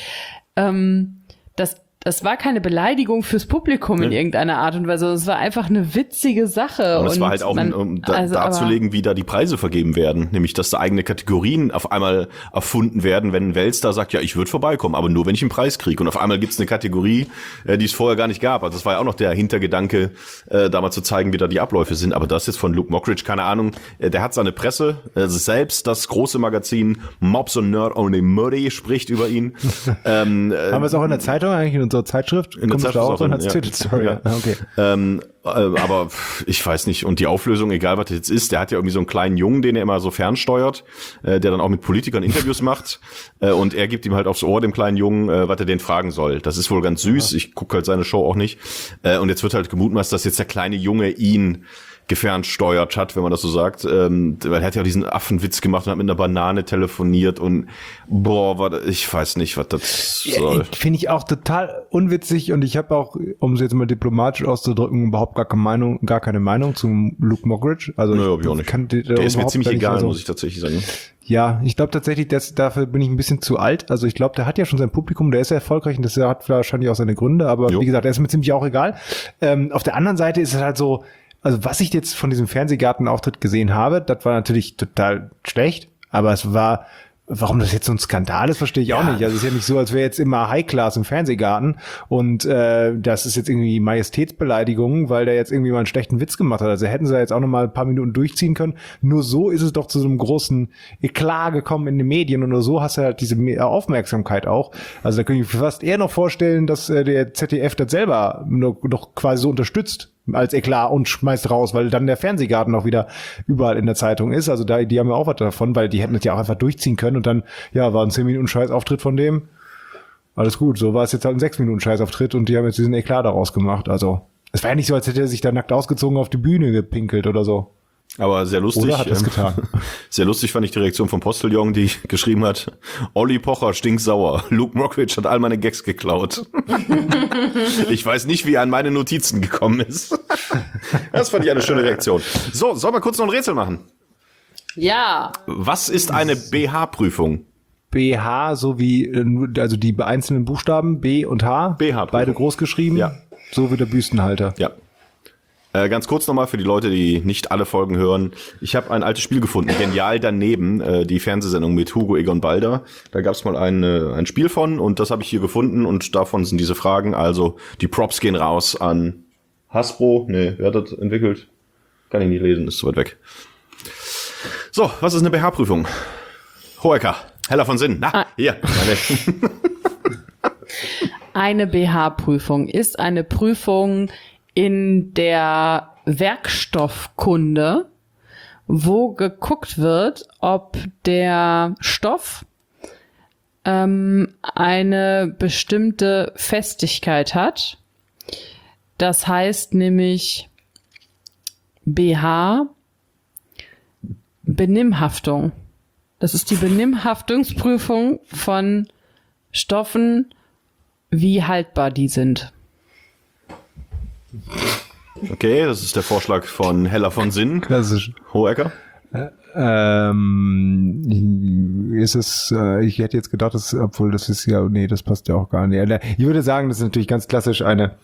ähm, das Das war keine Beleidigung fürs Publikum in Nee. irgendeiner Art und Weise. Es war einfach eine witzige Sache. Und es war halt auch, man, um da, also, aber- darzulegen, wie da die Preise vergeben werden. Nämlich, dass da eigene Kategorien auf einmal erfunden werden, wenn ein Weltstar sagt, ja, ich würde vorbeikommen, aber nur, wenn ich einen Preis kriege. Und auf einmal gibt's eine Kategorie, äh, die es vorher gar nicht gab. Also das war ja auch noch der Hintergedanke, äh, da mal zu zeigen, wie da die Abläufe sind. Aber das jetzt von Luke Mockridge, keine Ahnung, äh, der hat seine Presse, äh, selbst das große Magazin Mobs und Nerd Only Murray spricht über ihn. ähm, äh, Haben wir es auch in der Zeitung eigentlich, in unserer Zeitschrift? In der Kommt es Zeitschrift da ist auch auch drin drin, als ja. Titelstory? Ja. Ah, okay. Ähm, äh, aber pff, ich weiß nicht. Und die Auflösung, egal was das jetzt ist, der hat ja irgendwie so einen kleinen Jungen, den er immer so fernsteuert, äh, der dann auch mit Politikern Interviews macht. Äh, und er gibt ihm halt aufs Ohr, dem kleinen Jungen, äh, was er den fragen soll. Das ist wohl ganz süß. Ich gucke halt seine Show auch nicht. Äh, und jetzt wird halt gemutmaßt, dass jetzt der kleine Junge ihn gefernsteuert hat, wenn man das so sagt, ähm, weil er hat ja auch diesen Affenwitz gemacht und hat mit einer Banane telefoniert und boah, war das, ich weiß nicht, was das soll. Finde ich auch total unwitzig und ich habe auch, um es jetzt mal diplomatisch auszudrücken, überhaupt gar keine Meinung, gar keine Meinung zum Luke Mockridge. Also Nö, ich, hab ich auch nicht. Kann, der Der ist mir überhaupt ziemlich gar nicht, egal, also, muss ich tatsächlich sagen. Ja, ich glaube tatsächlich, dass, dafür bin ich ein bisschen zu alt. Also ich glaube, der hat ja schon sein Publikum, der ist ja erfolgreich und das hat wahrscheinlich auch seine Gründe, aber Jo. wie gesagt, der ist mir ziemlich auch egal. Ähm, auf der anderen Seite ist es halt so, also was ich jetzt von diesem Fernsehgartenauftritt gesehen habe, das war natürlich total schlecht, aber es war, warum das jetzt so ein Skandal ist, verstehe ich auch Ja. nicht. Also es ist ja nicht so, als wäre jetzt immer High-Class im Fernsehgarten und äh, das ist jetzt irgendwie Majestätsbeleidigung, weil der jetzt irgendwie mal einen schlechten Witz gemacht hat. Also hätten sie jetzt auch noch mal ein paar Minuten durchziehen können. Nur so ist es doch zu so einem großen Eklat gekommen in den Medien und nur so hast du halt diese Me- Aufmerksamkeit auch. Also da könnte ich mir fast eher noch vorstellen, dass äh, der Z D F das selber noch, noch quasi so unterstützt als Eklat und schmeißt raus, weil dann der Fernsehgarten auch wieder überall in der Zeitung ist. Also da, die haben ja auch was davon, weil die hätten das ja auch einfach durchziehen können und dann, ja, war ein zehn Minuten Scheißauftritt von dem. Alles gut, so war es jetzt halt ein sechs Minuten Scheißauftritt und die haben jetzt diesen Eklat daraus gemacht. Also es war ja nicht so, als hätte er sich da nackt ausgezogen auf die Bühne gepinkelt oder so. Aber sehr lustig. Oder hat er's ähm, getan? Sehr lustig fand ich die Reaktion von Postillon, die geschrieben hat, Olli Pocher stinksauer. Luke Mockridge hat all meine Gags geklaut. Ich weiß nicht, wie er an meine Notizen gekommen ist. Das fand ich eine schöne Reaktion. So, sollen wir kurz noch ein Rätsel machen? Ja, Was ist eine B H-Prüfung? B H, so wie, äh, nur- also die einzelnen Buchstaben, B und H, B H-Prüfung. beide groß geschrieben, Ja. so wie der Büstenhalter. Ja. Äh, ganz kurz nochmal für die Leute, die nicht alle Folgen hören. Ich habe ein altes Spiel gefunden, Genial daneben, äh, die Fernsehsendung mit Hugo Egon Balder. Da gab es mal ein, äh, ein Spiel von und das habe ich hier gefunden und davon sind diese Fragen. Also die Props gehen raus an Hasbro. Nee, wer hat das entwickelt? Kann ich nicht lesen, ist zu weit weg. So, was ist eine B H-Prüfung? Hoeker, Heller von Sinn. Na, Ah. hier. Meine eine B H-Prüfung ist eine Prüfung in der Werkstoffkunde, wo geguckt wird, ob der Stoff ähm, eine bestimmte Festigkeit hat. Das heißt nämlich B H Benimmhaftung. Das ist die Benimmhaftungsprüfung von Stoffen, wie haltbar die sind. Okay, das ist der Vorschlag von Heller von Sinn. Klassisch. Hoeker. Ähm, ist es, äh, ich hätte jetzt gedacht, dass, obwohl das ist ja, nee, das passt ja auch gar nicht. Ich würde sagen, das ist natürlich ganz klassisch eine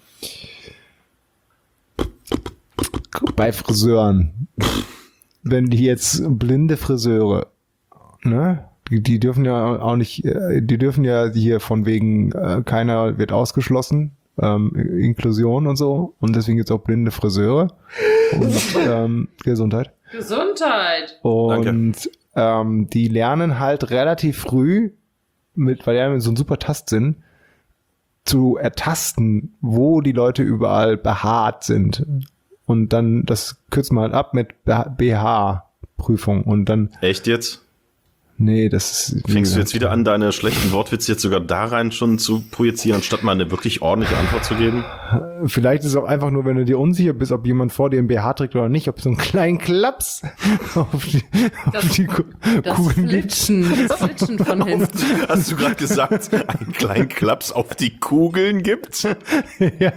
bei Friseuren. Wenn die jetzt blinde Friseure, ne? Die, die dürfen ja auch nicht, die dürfen ja hier von wegen, äh, keiner wird ausgeschlossen, ähm, Inklusion und so. Und deswegen gibt's auch blinde Friseure. Und ähm, Gesundheit. Gesundheit. Und ähm, die lernen halt relativ früh, mit, weil die haben so einen super Tastsinn, zu ertasten, wo die Leute überall behaart sind. Und dann, das kürzen wir halt ab mit B H-Prüfung. Und dann. Echt jetzt? Nee, das ist. Fängst du jetzt wieder an, deine schlechten Wortwitze jetzt sogar da rein schon zu projizieren, anstatt mal eine wirklich ordentliche Antwort zu geben? Vielleicht ist es auch einfach nur, wenn du dir unsicher bist, ob jemand vor dir einen B H trägt oder nicht, ob so einen kleinen Klaps auf die, Das, auf die Ku- das Kugeln gibt. Flitschen, das Flitschen von hinten. Hast du gerade gesagt, einen kleinen Klaps auf die Kugeln gibt? Ja.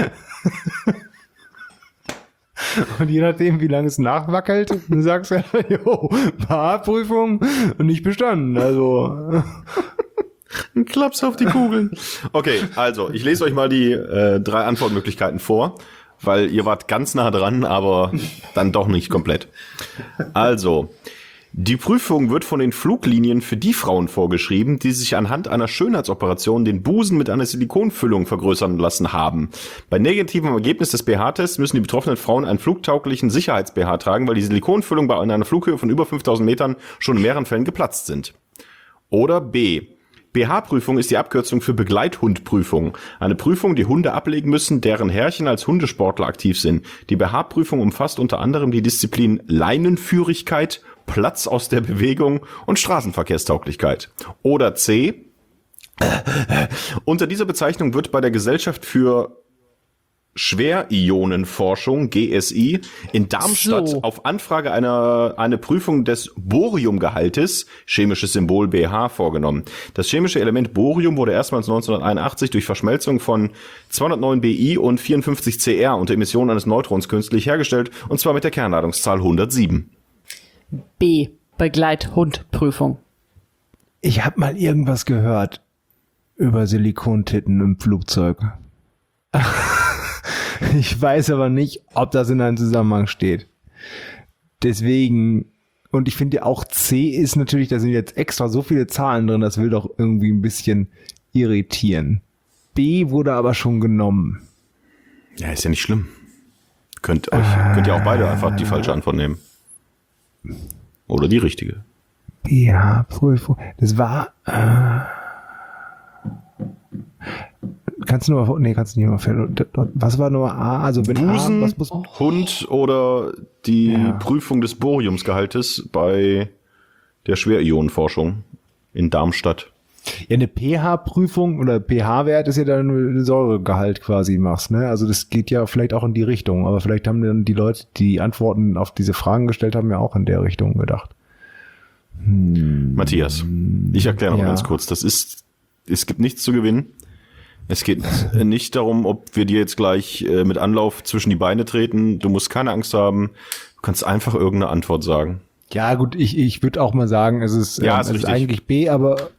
Und je nachdem, wie lange es nachwackelt, dann sagst du ja, jo, B H-Prüfung und nicht bestanden. Also. Ein Klaps auf die Kugeln. Okay, also, ich lese euch mal die äh, drei Antwortmöglichkeiten vor, weil ihr wart ganz nah dran, aber dann doch nicht komplett. Also, die Prüfung wird von den Fluglinien für die Frauen vorgeschrieben, die sich anhand einer Schönheitsoperation den Busen mit einer Silikonfüllung vergrößern lassen haben. Bei negativem Ergebnis des B H-Tests müssen die betroffenen Frauen einen flugtauglichen Sicherheits-B H tragen, weil die Silikonfüllung bei einer Flughöhe von über fünftausend Metern schon in mehreren Fällen geplatzt sind. Oder B. B H-Prüfung ist die Abkürzung für Begleithundprüfung. Eine Prüfung, die Hunde ablegen müssen, deren Herrchen als Hundesportler aktiv sind. Die B H-Prüfung umfasst unter anderem die Disziplin Leinenführigkeit, Platz aus der Bewegung und Straßenverkehrstauglichkeit. Oder C. Unter dieser Bezeichnung wird bei der Gesellschaft für Schwerionenforschung, G S I, in Darmstadt So. auf Anfrage einer eine Prüfung des Boriumgehaltes, chemisches Symbol B H, vorgenommen. Das chemische Element Borium wurde erstmals neunzehnhunderteinundachtzig durch Verschmelzung von zweihundertneun B I und vierundfünfzig C R unter Emission eines Neutrons künstlich hergestellt, und zwar mit der Kernladungszahl hundertsieben. B. Begleithundprüfung. Ich habe mal irgendwas gehört über Silikontitten im Flugzeug. Ich weiß aber nicht, ob das in einem Zusammenhang steht. Deswegen, und ich finde ja auch C ist natürlich, da sind jetzt extra so viele Zahlen drin, das will doch irgendwie ein bisschen irritieren. B wurde aber schon genommen. Ja, ist ja nicht schlimm. Könnt euch, könnt ihr auch beide einfach die falsche Antwort nehmen. Oder die richtige. B H-Prüfung. Das war. Äh, kannst du nur mal. Nee, kannst du nicht mal. Was war Nummer A? Also wenn Busen, A, was muss, Hund oder die Ja. Prüfung des Boriumsgehaltes bei der Schwerionenforschung in Darmstadt. ja, eine pH-Prüfung oder pH-Wert ist ja dann ein Säuregehalt quasi machst, ne? Also das geht ja vielleicht auch in die Richtung, aber vielleicht haben dann die Leute, die Antworten auf diese Fragen gestellt haben, ja auch in der Richtung gedacht. Hm. Matthias, ich erkläre noch Ja. ganz kurz. Das ist, es gibt nichts zu gewinnen. Es geht nicht darum, ob wir dir jetzt gleich äh, mit Anlauf zwischen die Beine treten. Du musst keine Angst haben. Du kannst einfach irgendeine Antwort sagen. Ja gut, ich, ich würde auch mal sagen, es ist, Ja, ähm, ist es ist richtig. eigentlich B, aber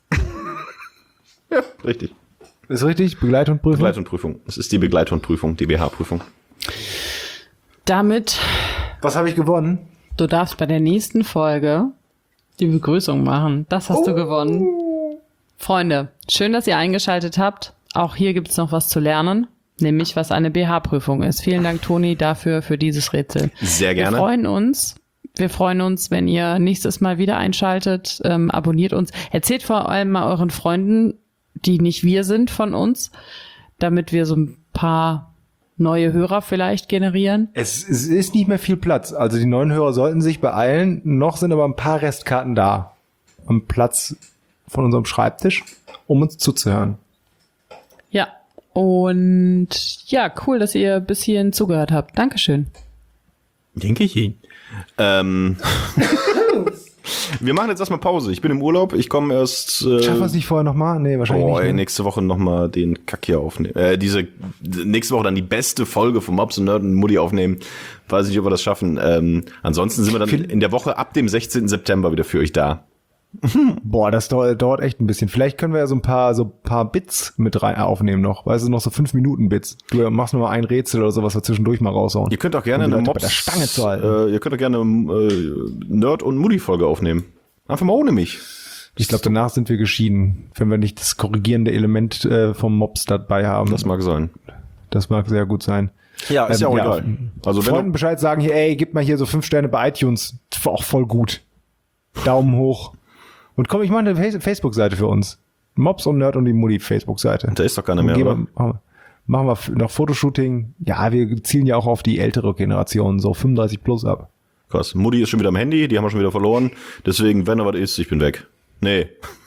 Ja, richtig. ist richtig? Begleithundprüfung? Begleithundprüfung. Es ist die Begleithundprüfung, die B H-Prüfung. Damit, Was habe ich gewonnen? du darfst bei der nächsten Folge die Begrüßung machen. Das hast du gewonnen. Freunde, schön, dass ihr eingeschaltet habt. Auch hier gibt's noch was zu lernen, nämlich was eine B H-Prüfung ist. Vielen Dank, Toni, dafür, für dieses Rätsel. Sehr gerne. Wir freuen uns. Wir freuen uns, wenn ihr nächstes Mal wieder einschaltet. Ähm, abonniert uns. Erzählt vor allem mal euren Freunden, die nicht wir sind, von uns, damit wir so ein paar neue Hörer vielleicht generieren. Es, es ist nicht mehr viel Platz. Also die neuen Hörer sollten sich beeilen. Noch sind aber ein paar Restkarten da. Am Platz von unserem Schreibtisch, um uns zuzuhören. Ja, und ja, cool, dass ihr bis hierhin zugehört habt. Dankeschön. Denke ich ihn. Ähm, Wir machen jetzt erstmal Pause. Ich bin im Urlaub. Ich komme erst. Äh, Schaffen wir es nicht vorher nochmal? Nee, wahrscheinlich oh, nicht. ey, Ne? nächste Woche nochmal den Kack hier aufnehmen. Äh, diese nächste Woche dann die beste Folge von Mops und Nerd und Mutti aufnehmen. Weiß nicht, ob wir das schaffen. Ähm, ansonsten sind wir dann in der Woche ab dem sechzehnten September wieder für euch da. Boah, das dauert, dauert echt ein bisschen. Vielleicht können wir ja so ein paar so paar Bits mit rein aufnehmen noch. Weißt du, noch so fünf Minuten Bits. Du machst nur mal ein Rätsel oder so, was wir zwischendurch mal raushauen. Ihr könnt auch gerne um eine Leute bei Mops, der Stange zu halten. äh, ihr könnt auch gerne äh, Nerd und Mutti Folge aufnehmen. Einfach mal ohne mich. Ich glaube, danach sind wir geschieden, wenn wir nicht das korrigierende Element äh, vom Mops dabei haben. Das mag sein. Das mag sehr gut sein. Ja, ist Ähm, ja auch ja, egal. Also wenn Freunden du, Bescheid sagen hier, ey, gib mal hier so fünf Sterne bei iTunes. Das war auch voll gut. Daumen hoch. Und komm, ich mache eine Face- Facebook-Seite für uns. Mops und Nerd und die Mutti Facebook-Seite. da ist doch keiner mehr, Gehen oder? wir- machen wir- Machen wir f- noch Fotoshooting. Ja, wir zielen ja auch auf die ältere Generation, so fünfunddreißig plus ab. Krass. Mutti ist schon wieder am Handy, die haben wir schon wieder verloren. Deswegen, wenn er was ist, ich bin weg. Nee.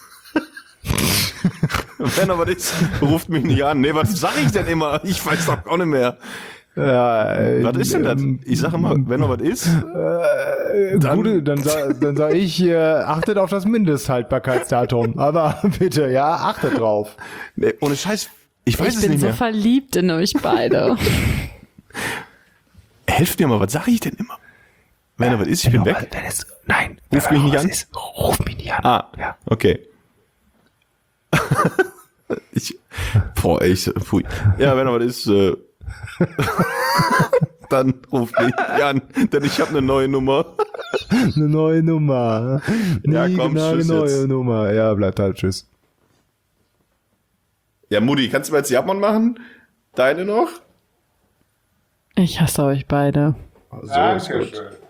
Wenn er was ist, ruft mich nicht an. Nee, was sag ich denn immer? Ich weiß doch auch nicht mehr. Ja, äh, Was ist denn das? ähm, Ich sag immer, wenn er was ist, Äh, Dann- Gute, dann, sa dann sage ich, äh, achtet auf das Mindesthaltbarkeitsdatum. Aber bitte, ja, achtet drauf. nee, ohne Scheiß, ich weiß Ich es bin nicht so mehr. verliebt in euch beide. Helft mir mal, was sag ich denn immer? Wenn er was ist, ich bin weg. Dann ist, nein, Ruf mich nicht an. Ist, ruf mich nicht an. Ah, Ja. okay. ich, boah, ich, pfui. Ja, wenn er was ist, äh, dann ruft mich an, denn ich habe eine neue Nummer. Eine neue Nummer. Ja, Nie komm, eine tschüss neue jetzt. Nummer. Ja, bleibt halt, tschüss. Ja, Mutti, kannst du mal jetzt die Abmann machen? Deine noch? Ich hasse euch beide. So ist gut.